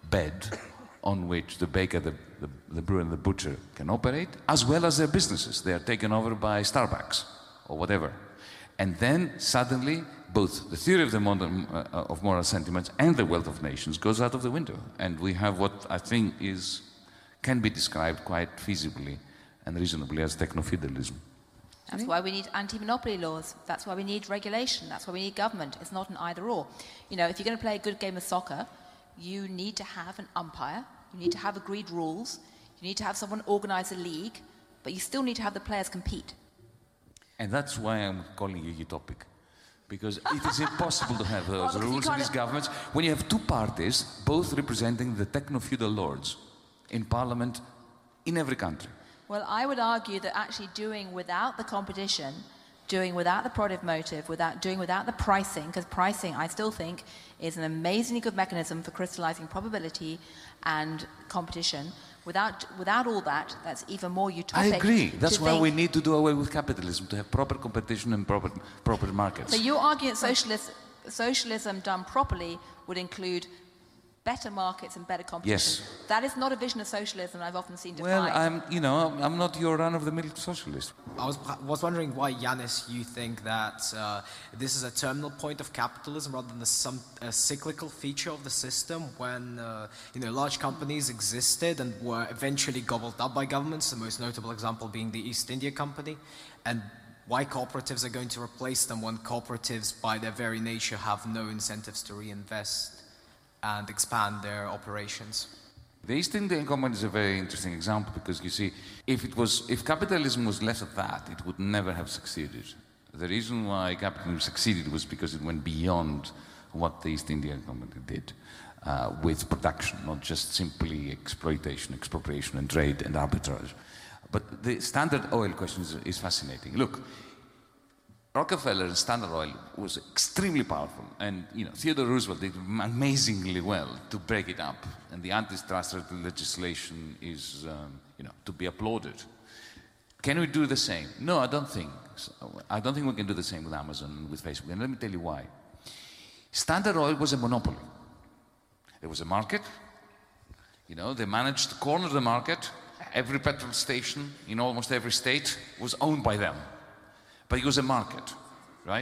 bed on which the baker, the, the, the brewer and the butcher can operate, as well as their businesses. They are taken over by Starbucks or whatever. And then suddenly both the theory of the modern, uh, of moral sentiments and the wealth of nations goes out of the window. And we have what I think is, can be described quite feasibly and reasonably as techno-feudalism. That's why we need anti-monopoly laws. That's why we need regulation. That's why we need government. It's not an either-or. You know, if you're going to play a good game of soccer, you need to have an umpire. You need to have agreed rules. You need to have someone organise a league. But you still need to have the players compete. And that's why I'm calling you utopic. Because it is impossible to have those well, rules in these governments when you have two parties, both representing the techno-feudal lords in parliament in every country. Well, I would argue that actually doing without the competition, doing without the productive motive, without doing without the pricing, because pricing, I still think, is an amazingly good mechanism for crystallizing probability and competition. Without, without all that, that's even more utopic. I agree. That's why think. we need to do away with capitalism, to have proper competition and proper, proper markets. So you're arguing that socialist, socialism done properly would include better markets and better competition. Yes. That is not a vision of socialism I've often seen defined. Well, I'm, you know, I'm not your run-of-the-mill socialist. I was, was wondering why, Yanis, you think that uh, this is a terminal point of capitalism rather than a, some, a cyclical feature of the system when, uh, you know, large companies existed and were eventually gobbled up by governments, the most notable example being the East India Company, and why cooperatives are going to replace them when cooperatives, by their very nature, have no incentives to reinvest and expand their operations. The East Indian Company is a very interesting example because, you see, if it was, if capitalism was left at that, it would never have succeeded. The reason why capitalism succeeded was because it went beyond what the East Indian Company did uh, with production, not just simply exploitation, expropriation, and trade and arbitrage. But the Standard Oil question is, is fascinating. Look, Rockefeller and Standard Oil was extremely powerful, and you know Theodore Roosevelt did amazingly well to break it up, and the antitrust legislation is, um, you know, to be applauded. Can we do the same? No, I don't think. So. I don't think we can do the same with Amazon and with Facebook, and let me tell you why. Standard Oil was a monopoly. There was a market. You know, they managed to corner the market. Every petrol station in almost every state was owned by them. But it was a market, right?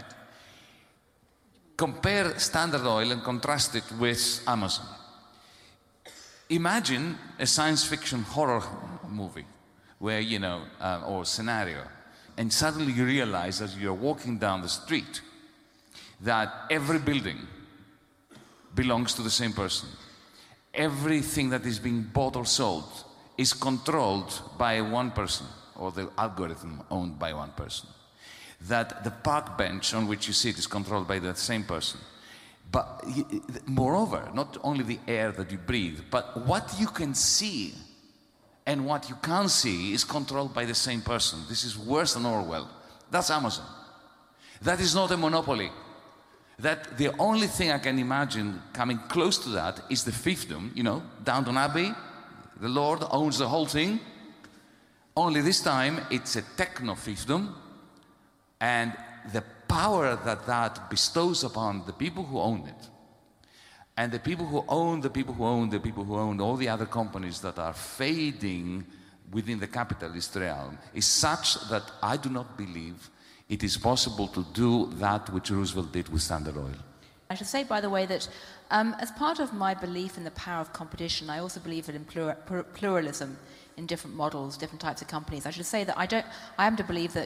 Compare Standard Oil and contrast it with Amazon. Imagine a science fiction horror movie where, you know, uh, or scenario, and suddenly you realize as you're walking down the street that every building belongs to the same person. Everything that is being bought or sold is controlled by one person, or the algorithm owned by one person. That the park bench on which you sit is controlled by that same person. But moreover, not only the air that you breathe, but what you can see and what you can't see is controlled by the same person. This is worse than Orwell. That's Amazon. That is not a monopoly. That the only thing I can imagine coming close to that is the fiefdom, you know, Downton Abbey. The Lord owns the whole thing. Only this time it's a techno-fiefdom. And the power that that bestows upon the people who own it, and the people who own the people who own the people who own all the other companies that are fading within the capitalist realm, is such that I do not believe it is possible to do that which Roosevelt did with Standard Oil. I should say, by the way, that um, as part of my belief in the power of competition, I also believe in plura pluralism in different models, different types of companies. I should say that I don't, I happen to believe that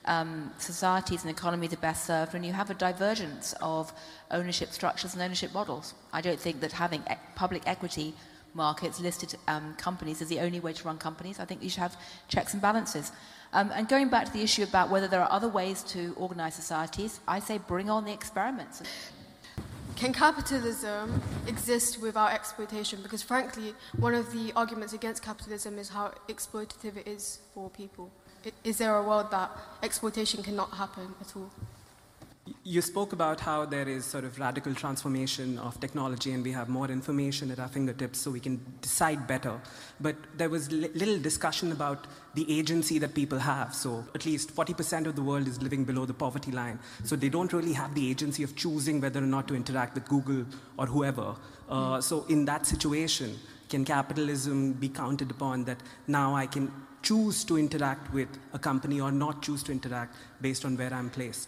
um, societies and economies are best served when you have a divergence of ownership structures and ownership models. I don't think that having e- public equity markets, listed um, companies, is the only way to run companies. I think you should have checks and balances. Um, and going back to the issue about whether there are other ways to organise societies, I say bring on the experiments. Can capitalism exist without exploitation? Because frankly, one of the arguments against capitalism is how exploitative it is for people. I- Is there a world that exploitation cannot happen at all? You spoke about how there is sort of radical transformation of technology and we have more information at our fingertips so we can decide better. But there was li- little discussion about the agency that people have. So at least forty percent of the world is living below the poverty line. So they don't really have the agency of choosing whether or not to interact with Google or whoever. Uh, so in that situation, can capitalism be counted upon that now I can choose to interact with a company or not choose to interact based on where I'm placed?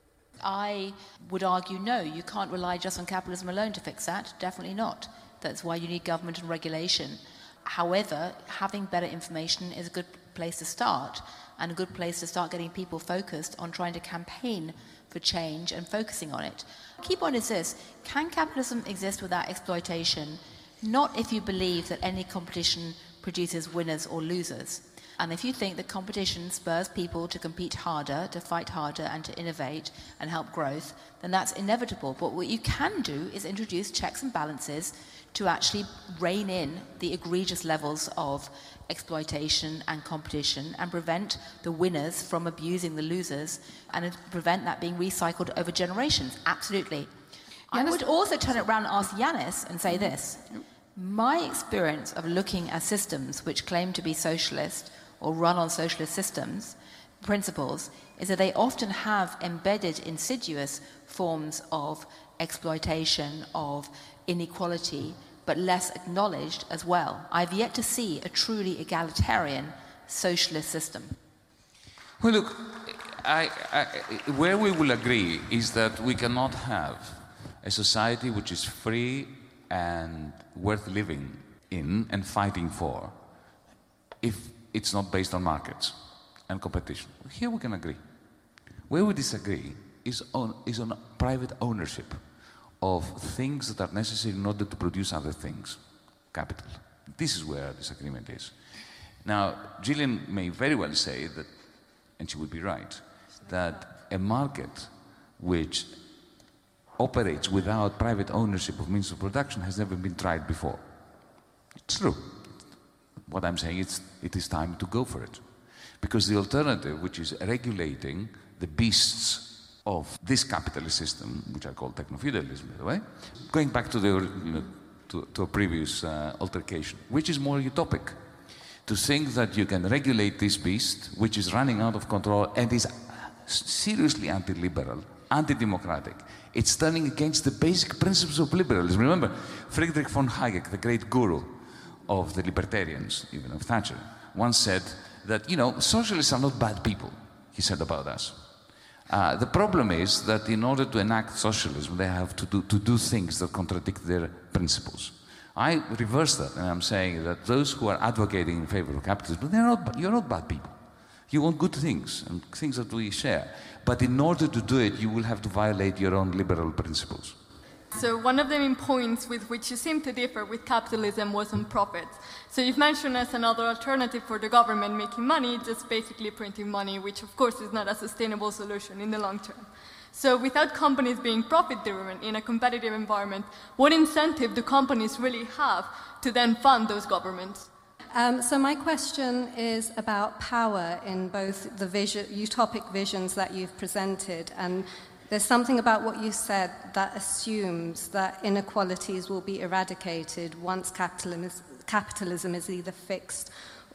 I would argue no, you can't rely just on capitalism alone to fix that. Definitely not. That's why you need government and regulation. However, having better information is a good place to start, and a good place to start getting people focused on trying to campaign for change and focusing on it. Key point is this: can capitalism exist without exploitation? Not if you believe that any competition produces winners or losers. And if you think that competition spurs people to compete harder, to fight harder, and to innovate and help growth, then that's inevitable. But what you can do is introduce checks and balances to actually rein in the egregious levels of exploitation and competition and prevent the winners from abusing the losers and prevent that being recycled over generations. Absolutely. I would also turn it around and ask Yanis and say this. My experience of looking at systems which claim to be socialist or run on socialist systems, principles, is that they often have embedded insidious forms of exploitation, of inequality, but less acknowledged as well. I've yet to see a truly egalitarian socialist system. Well, look, I, I, where we will agree is that we cannot have a society which is free and worth living in and fighting for if it's not based on markets and competition. Here we can agree. Where we disagree is on, is on private ownership of things that are necessary in order to produce other things, capital. This is where our disagreement is. Now, Gillian may very well say that, and she would be right, that a market which operates without private ownership of means of production has never been tried before. It's true. What I'm saying is it is time to go for it. Because the alternative, which is regulating the beasts of this capitalist system, which I call techno-feudalism, by the way, going back to the you know, to, to a previous uh, altercation, which is more utopic, to think that you can regulate this beast, which is running out of control and is seriously anti-liberal, anti-democratic. It's turning against the basic principles of liberalism. Remember, Friedrich von Hayek, the great guru of the libertarians, even of Thatcher, once said that, you know, socialists are not bad people, he said about us. Uh, the problem is that in order to enact socialism, they have to do, to do things that contradict their principles. I reverse that, and I'm saying that those who are advocating in favor of capitalism, they're not, you're not bad people. You want good things, and things that we share. But in order to do it, you will have to violate your own liberal principles. So one of the main points with which you seem to differ with capitalism was on profits. So you've mentioned as another alternative for the government making money, just basically printing money, which of course is not a sustainable solution in the long term. So without companies being profit-driven in a competitive environment, what incentive do companies really have to then fund those governments? Um, so my question is about power in both the vision, utopic visions that you've presented, and there's something about what you said that assumes that inequalities will be eradicated once capitalism is, capitalism is either fixed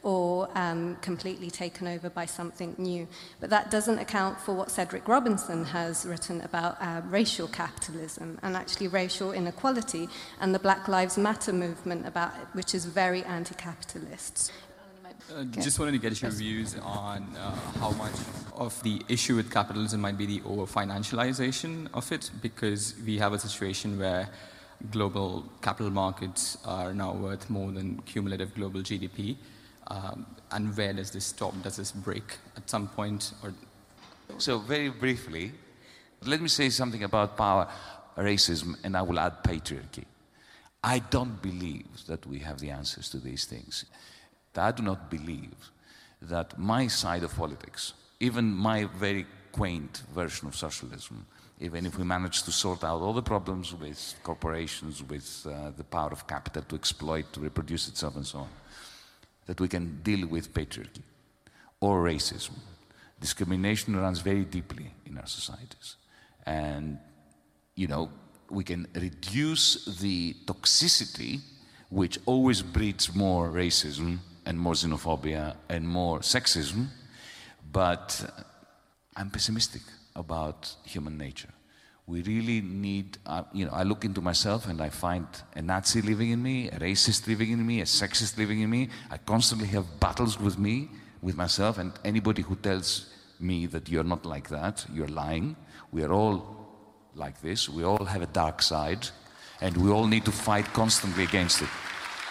or um, completely taken over by something new. But that doesn't account for what Cedric Robinson has written about uh, racial capitalism and actually racial inequality and the Black Lives Matter movement, about it, which is very anti-capitalist. Uh, just wanted to get your views on uh, how much of the issue with capitalism might be the over-financialization of it, because we have a situation where global capital markets are now worth more than cumulative global G D P. Um, and where does this stop? Does this break at some point? Or So very briefly, let me say something about power, racism, and I will add patriarchy. I don't believe that we have the answers to these things. I do not believe that my side of politics, even my very quaint version of socialism, even if we manage to sort out all the problems with corporations, with uh, the power of capital to exploit, to reproduce itself and so on, that we can deal with patriarchy or racism. Discrimination runs very deeply in our societies. And, you know, we can reduce the toxicity which always breeds more racism and more xenophobia and more sexism, but I'm pessimistic about human nature. We really need, uh, you know, I look into myself and I find a Nazi living in me, a racist living in me, a sexist living in me. I constantly have battles with me, with myself, and anybody who tells me that you're not like that, you're lying. We are all like this. We all have a dark side, and we all need to fight constantly against it.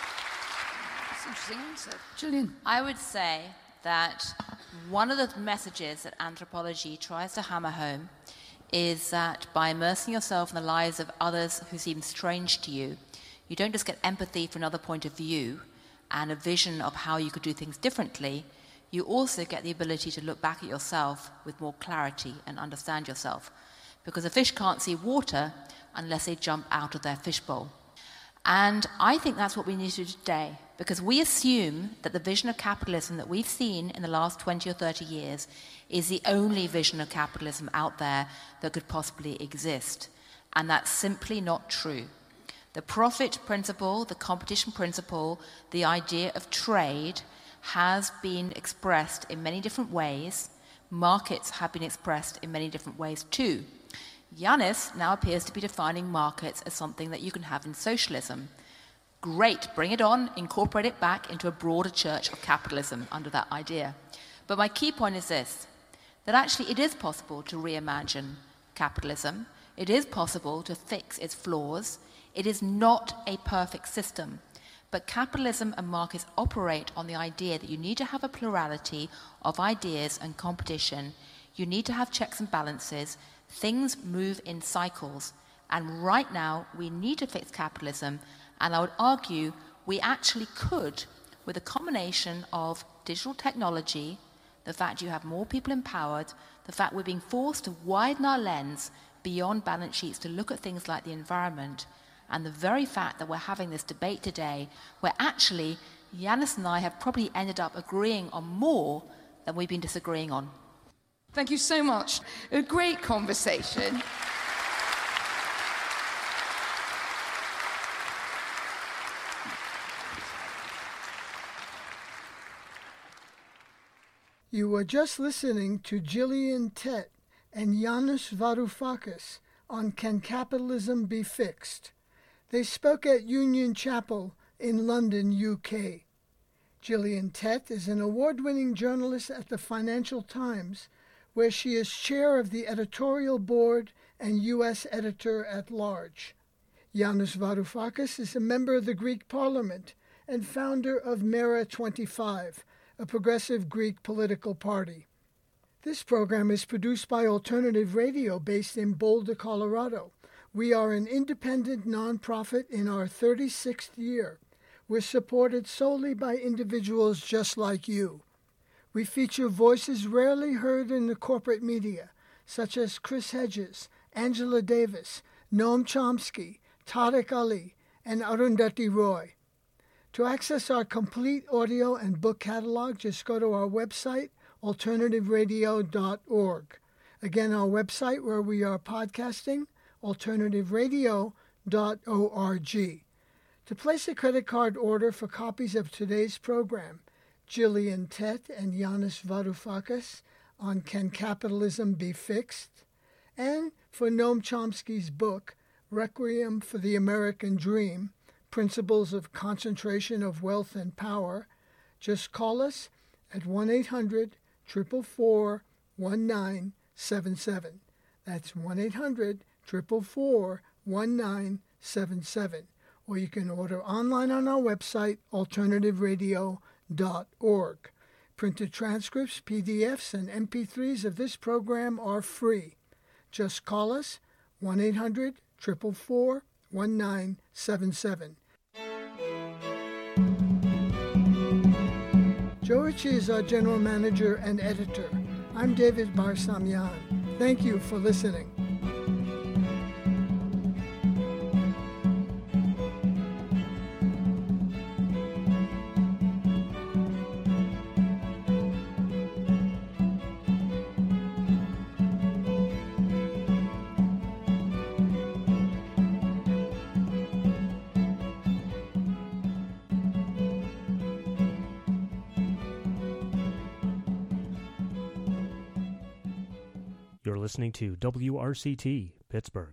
That's an interesting answer. Gillian? I would say that one of the messages that anthropology tries to hammer home is that by immersing yourself in the lives of others who seem strange to you, you don't just get empathy for another point of view and a vision of how you could do things differently, you also get the ability to look back at yourself with more clarity and understand yourself. Because a fish can't see water unless they jump out of their fishbowl. And I think that's what we need to do today, because we assume that the vision of capitalism that we've seen in the last twenty or thirty years is the only vision of capitalism out there that could possibly exist. And that's simply not true. The profit principle, the competition principle, the idea of trade has been expressed in many different ways. Markets have been expressed in many different ways too. Yanis now appears to be defining markets as something that you can have in socialism. Great, bring it on, incorporate it back into a broader church of capitalism under that idea. But my key point is this, that actually it is possible to reimagine capitalism. It is possible to fix its flaws. It is not a perfect system. But capitalism and markets operate on the idea that you need to have a plurality of ideas and competition. You need to have checks and balances. Things move in cycles. And right now, we need to fix capitalism. And I would argue we actually could, with a combination of digital technology, the fact you have more people empowered, the fact we're being forced to widen our lens beyond balance sheets to look at things like the environment, and the very fact that we're having this debate today where actually Yanis and I have probably ended up agreeing on more than we've been disagreeing on. Thank you so much. A great conversation. You were just listening to Gillian Tett and Yanis Varoufakis on Can Capitalism Be Fixed? They spoke at Union Chapel in London, U K. Gillian Tett is an award-winning journalist at the Financial Times, where she is chair of the editorial board and U S editor-at-large. Yanis Varoufakis is a member of the Greek Parliament and founder of Mera twenty-five, a progressive Greek political party. This program is produced by Alternative Radio based in Boulder, Colorado. We are an independent nonprofit in our thirty-sixth year. We're supported solely by individuals just like you. We feature voices rarely heard in the corporate media, such as Chris Hedges, Angela Davis, Noam Chomsky, Tariq Ali, and Arundhati Roy. To access our complete audio and book catalog, just go to our website, alternative radio dot org. Again, our website where we are podcasting, alternative radio dot org. To place a credit card order for copies of today's program, Gillian Tett and Yanis Varoufakis on Can Capitalism Be Fixed? And for Noam Chomsky's book, Requiem for the American Dream, Principles of Concentration of Wealth and Power, just call us at one eight hundred, four four four, one nine seven seven. That's one eight hundred, four four four, one nine seven seven. Or you can order online on our website, alternative radio dot org. Printed transcripts, P D Fs, and M P threes of this program are free. Just call us one eight hundred, four four four, one nine seven seven. Joe Ritchie is our general manager and editor. I'm David Barsamian. Thank you for listening. You're listening to W R C T, Pittsburgh.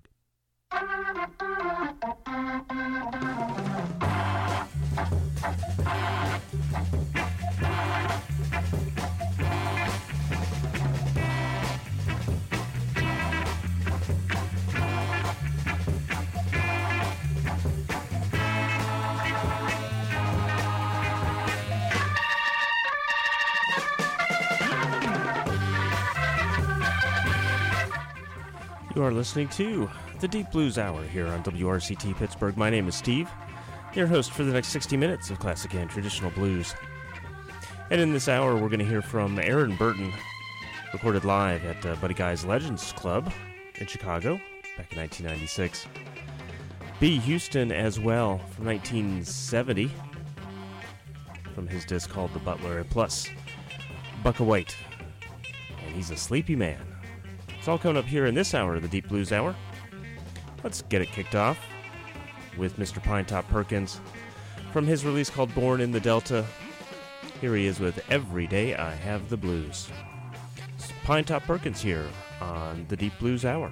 You are listening to the Deep Blues Hour here on W R C T Pittsburgh. My name is Steve, your host for the next sixty minutes of classic and traditional blues. And in this hour, we're going to hear from Aaron Burton, recorded live at uh, Buddy Guy's Legends Club in Chicago back in nineteen ninety-six. B. Houston as well from nineteen seventy from his disc called The Butler, plus Bucka White, and he's a sleepy man. It's all coming up here in this hour of the Deep Blues Hour. Let's get it kicked off with Mister Pinetop Perkins from his release called Born in the Delta. Here he is with Every Day I Have the Blues. It's Pinetop Perkins here on the Deep Blues Hour.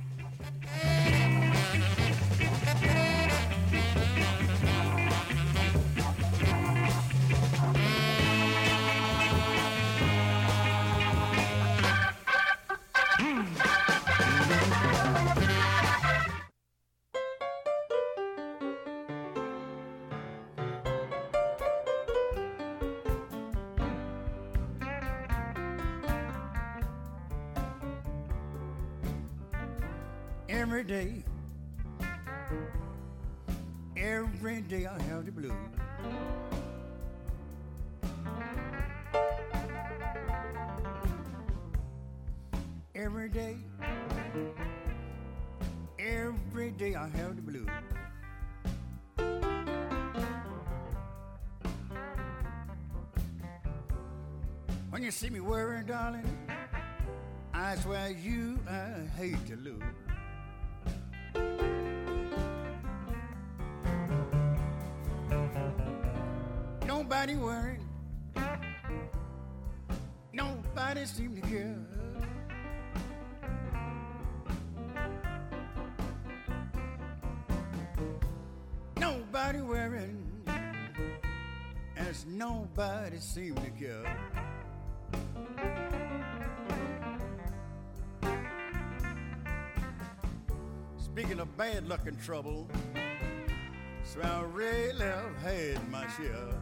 Every day, every day I have the blues. Every day, every day I have the blues. When you see me worrying, darling, I swear you I hate to lose. Nobody worried, nobody seemed to care. Nobody worried, as nobody seemed to care. Speaking of bad luck and trouble, so I really have had my share.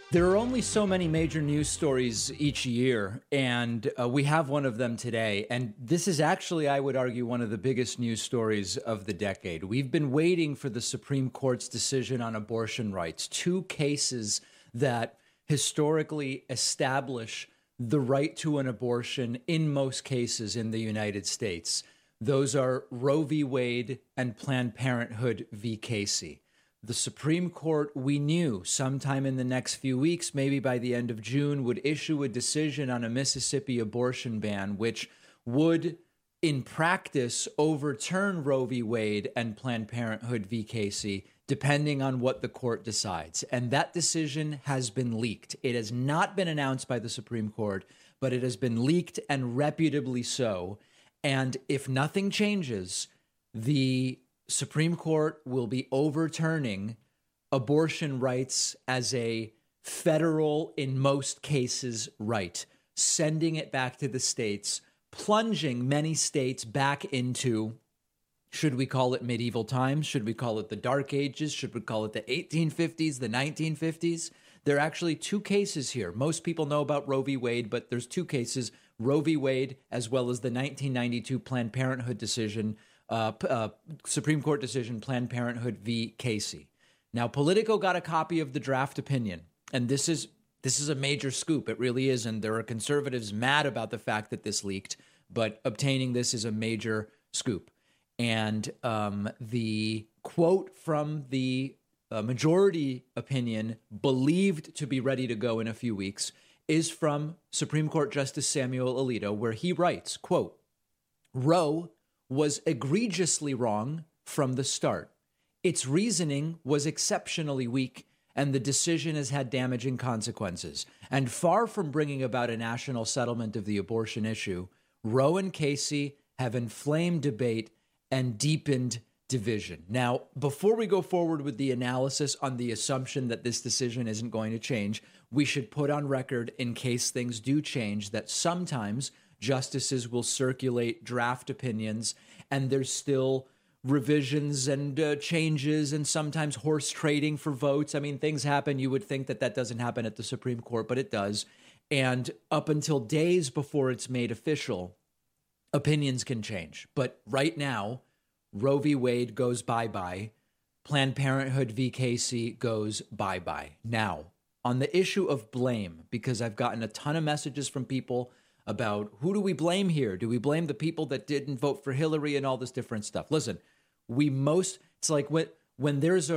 There are only so many major news stories each year, and uh, we have one of them today. And this is actually, I would argue, one of the biggest news stories of the decade. We've been waiting for the Supreme Court's decision on abortion rights, two cases that historically establish the right to an abortion in most cases in the United States. Those are Roe v. Wade and Planned Parenthood v. Casey. The Supreme Court, we knew sometime in the next few weeks, maybe by the end of June, would issue a decision on a Mississippi abortion ban, which would, in practice, overturn Roe v. Wade and Planned Parenthood v. Casey, depending on what the court decides. And that decision has been leaked. It has not been announced by the Supreme Court, but it has been leaked, and reputably so. And if nothing changes, the Supreme Court will be overturning abortion rights as a federal, in most cases, right, sending it back to the states, plunging many states back into, should we call it medieval times? Should we call it the Dark Ages? Should we call it the eighteen fifties, the nineteen fifties? There are actually two cases here. Most people know about Roe v. Wade, but there's two cases, Roe v. Wade, as well as the nineteen ninety-two Planned Parenthood decision, Uh, uh, Supreme Court decision, Planned Parenthood v. Casey. Now, Politico got a copy of the draft opinion, and this is this is a major scoop. It really is, and there are conservatives mad about the fact that this leaked, but obtaining this is a major scoop. And um, the quote from the uh, majority opinion, believed to be ready to go in a few weeks, is from Supreme Court Justice Samuel Alito, where he writes, quote, Roe was egregiously wrong from the start. Its reasoning was exceptionally weak, and the decision has had damaging consequences. And far from bringing about a national settlement of the abortion issue, Roe and Casey have inflamed debate and deepened division. Now, before we go forward with the analysis on the assumption that this decision isn't going to change, we should put on record, in case things do change, that sometimes justices will circulate draft opinions, and there's still revisions and uh, changes and sometimes horse trading for votes. I mean, things happen. You would think that that doesn't happen at the Supreme Court, but it does. And up until days before it's made official, opinions can change. But right now, Roe v. Wade goes bye-bye. Planned Parenthood v. Casey goes bye-bye. Now, on the issue of blame, because I've gotten a ton of messages from people about who do we blame here? Do we blame the people that didn't vote for Hillary and all this different stuff? Listen, we most, it's like when, when there's a,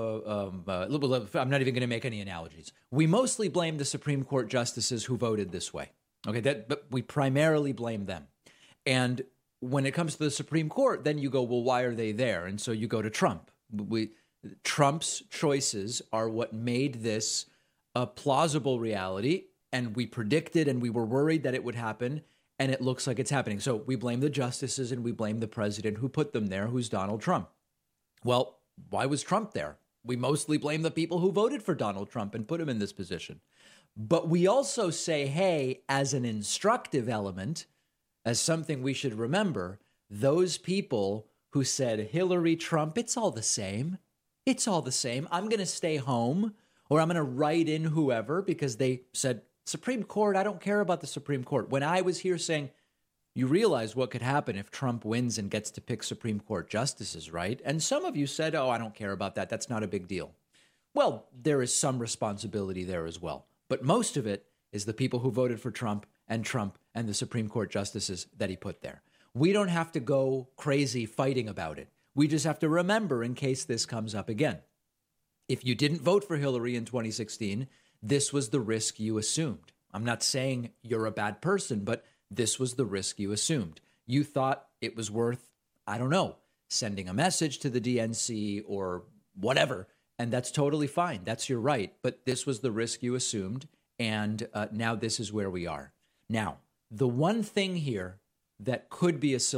a, um, a little, I'm not even going to make any analogies. We mostly blame the Supreme Court justices who voted this way. Okay, that, but we primarily blame them. And when it comes to the Supreme Court, then you go, well, why are they there? And so you go to Trump. We, Trump's choices are what made this a plausible reality. And we predicted and we were worried that it would happen, and it looks like it's happening. So we blame the justices and we blame the president who put them there, who's Donald Trump. Well, why was Trump there? We mostly blame the people who voted for Donald Trump and put him in this position. But we also say, hey, as an instructive element, as something we should remember, those people who said, Hillary, Trump, it's all the same. It's all the same. I'm going to stay home, or I'm going to write in whoever because they said, Supreme Court, I don't care about the Supreme Court. When I was here saying, you realize what could happen if Trump wins and gets to pick Supreme Court justices, right? And some of you said, oh, I don't care about that. That's not a big deal. Well, there is some responsibility there as well. But most of it is the people who voted for Trump and Trump and the Supreme Court justices that he put there. We don't have to go crazy fighting about it. We just have to remember in case this comes up again. If you didn't vote for Hillary in twenty sixteen, this was the risk you assumed. I'm not saying you're a bad person, but this was the risk you assumed. You thought it was worth, I don't know, sending a message to the D N C or whatever, and that's totally fine. That's your right. But this was the risk you assumed, and uh, now this is where we are. Now, the one thing here that could be a silver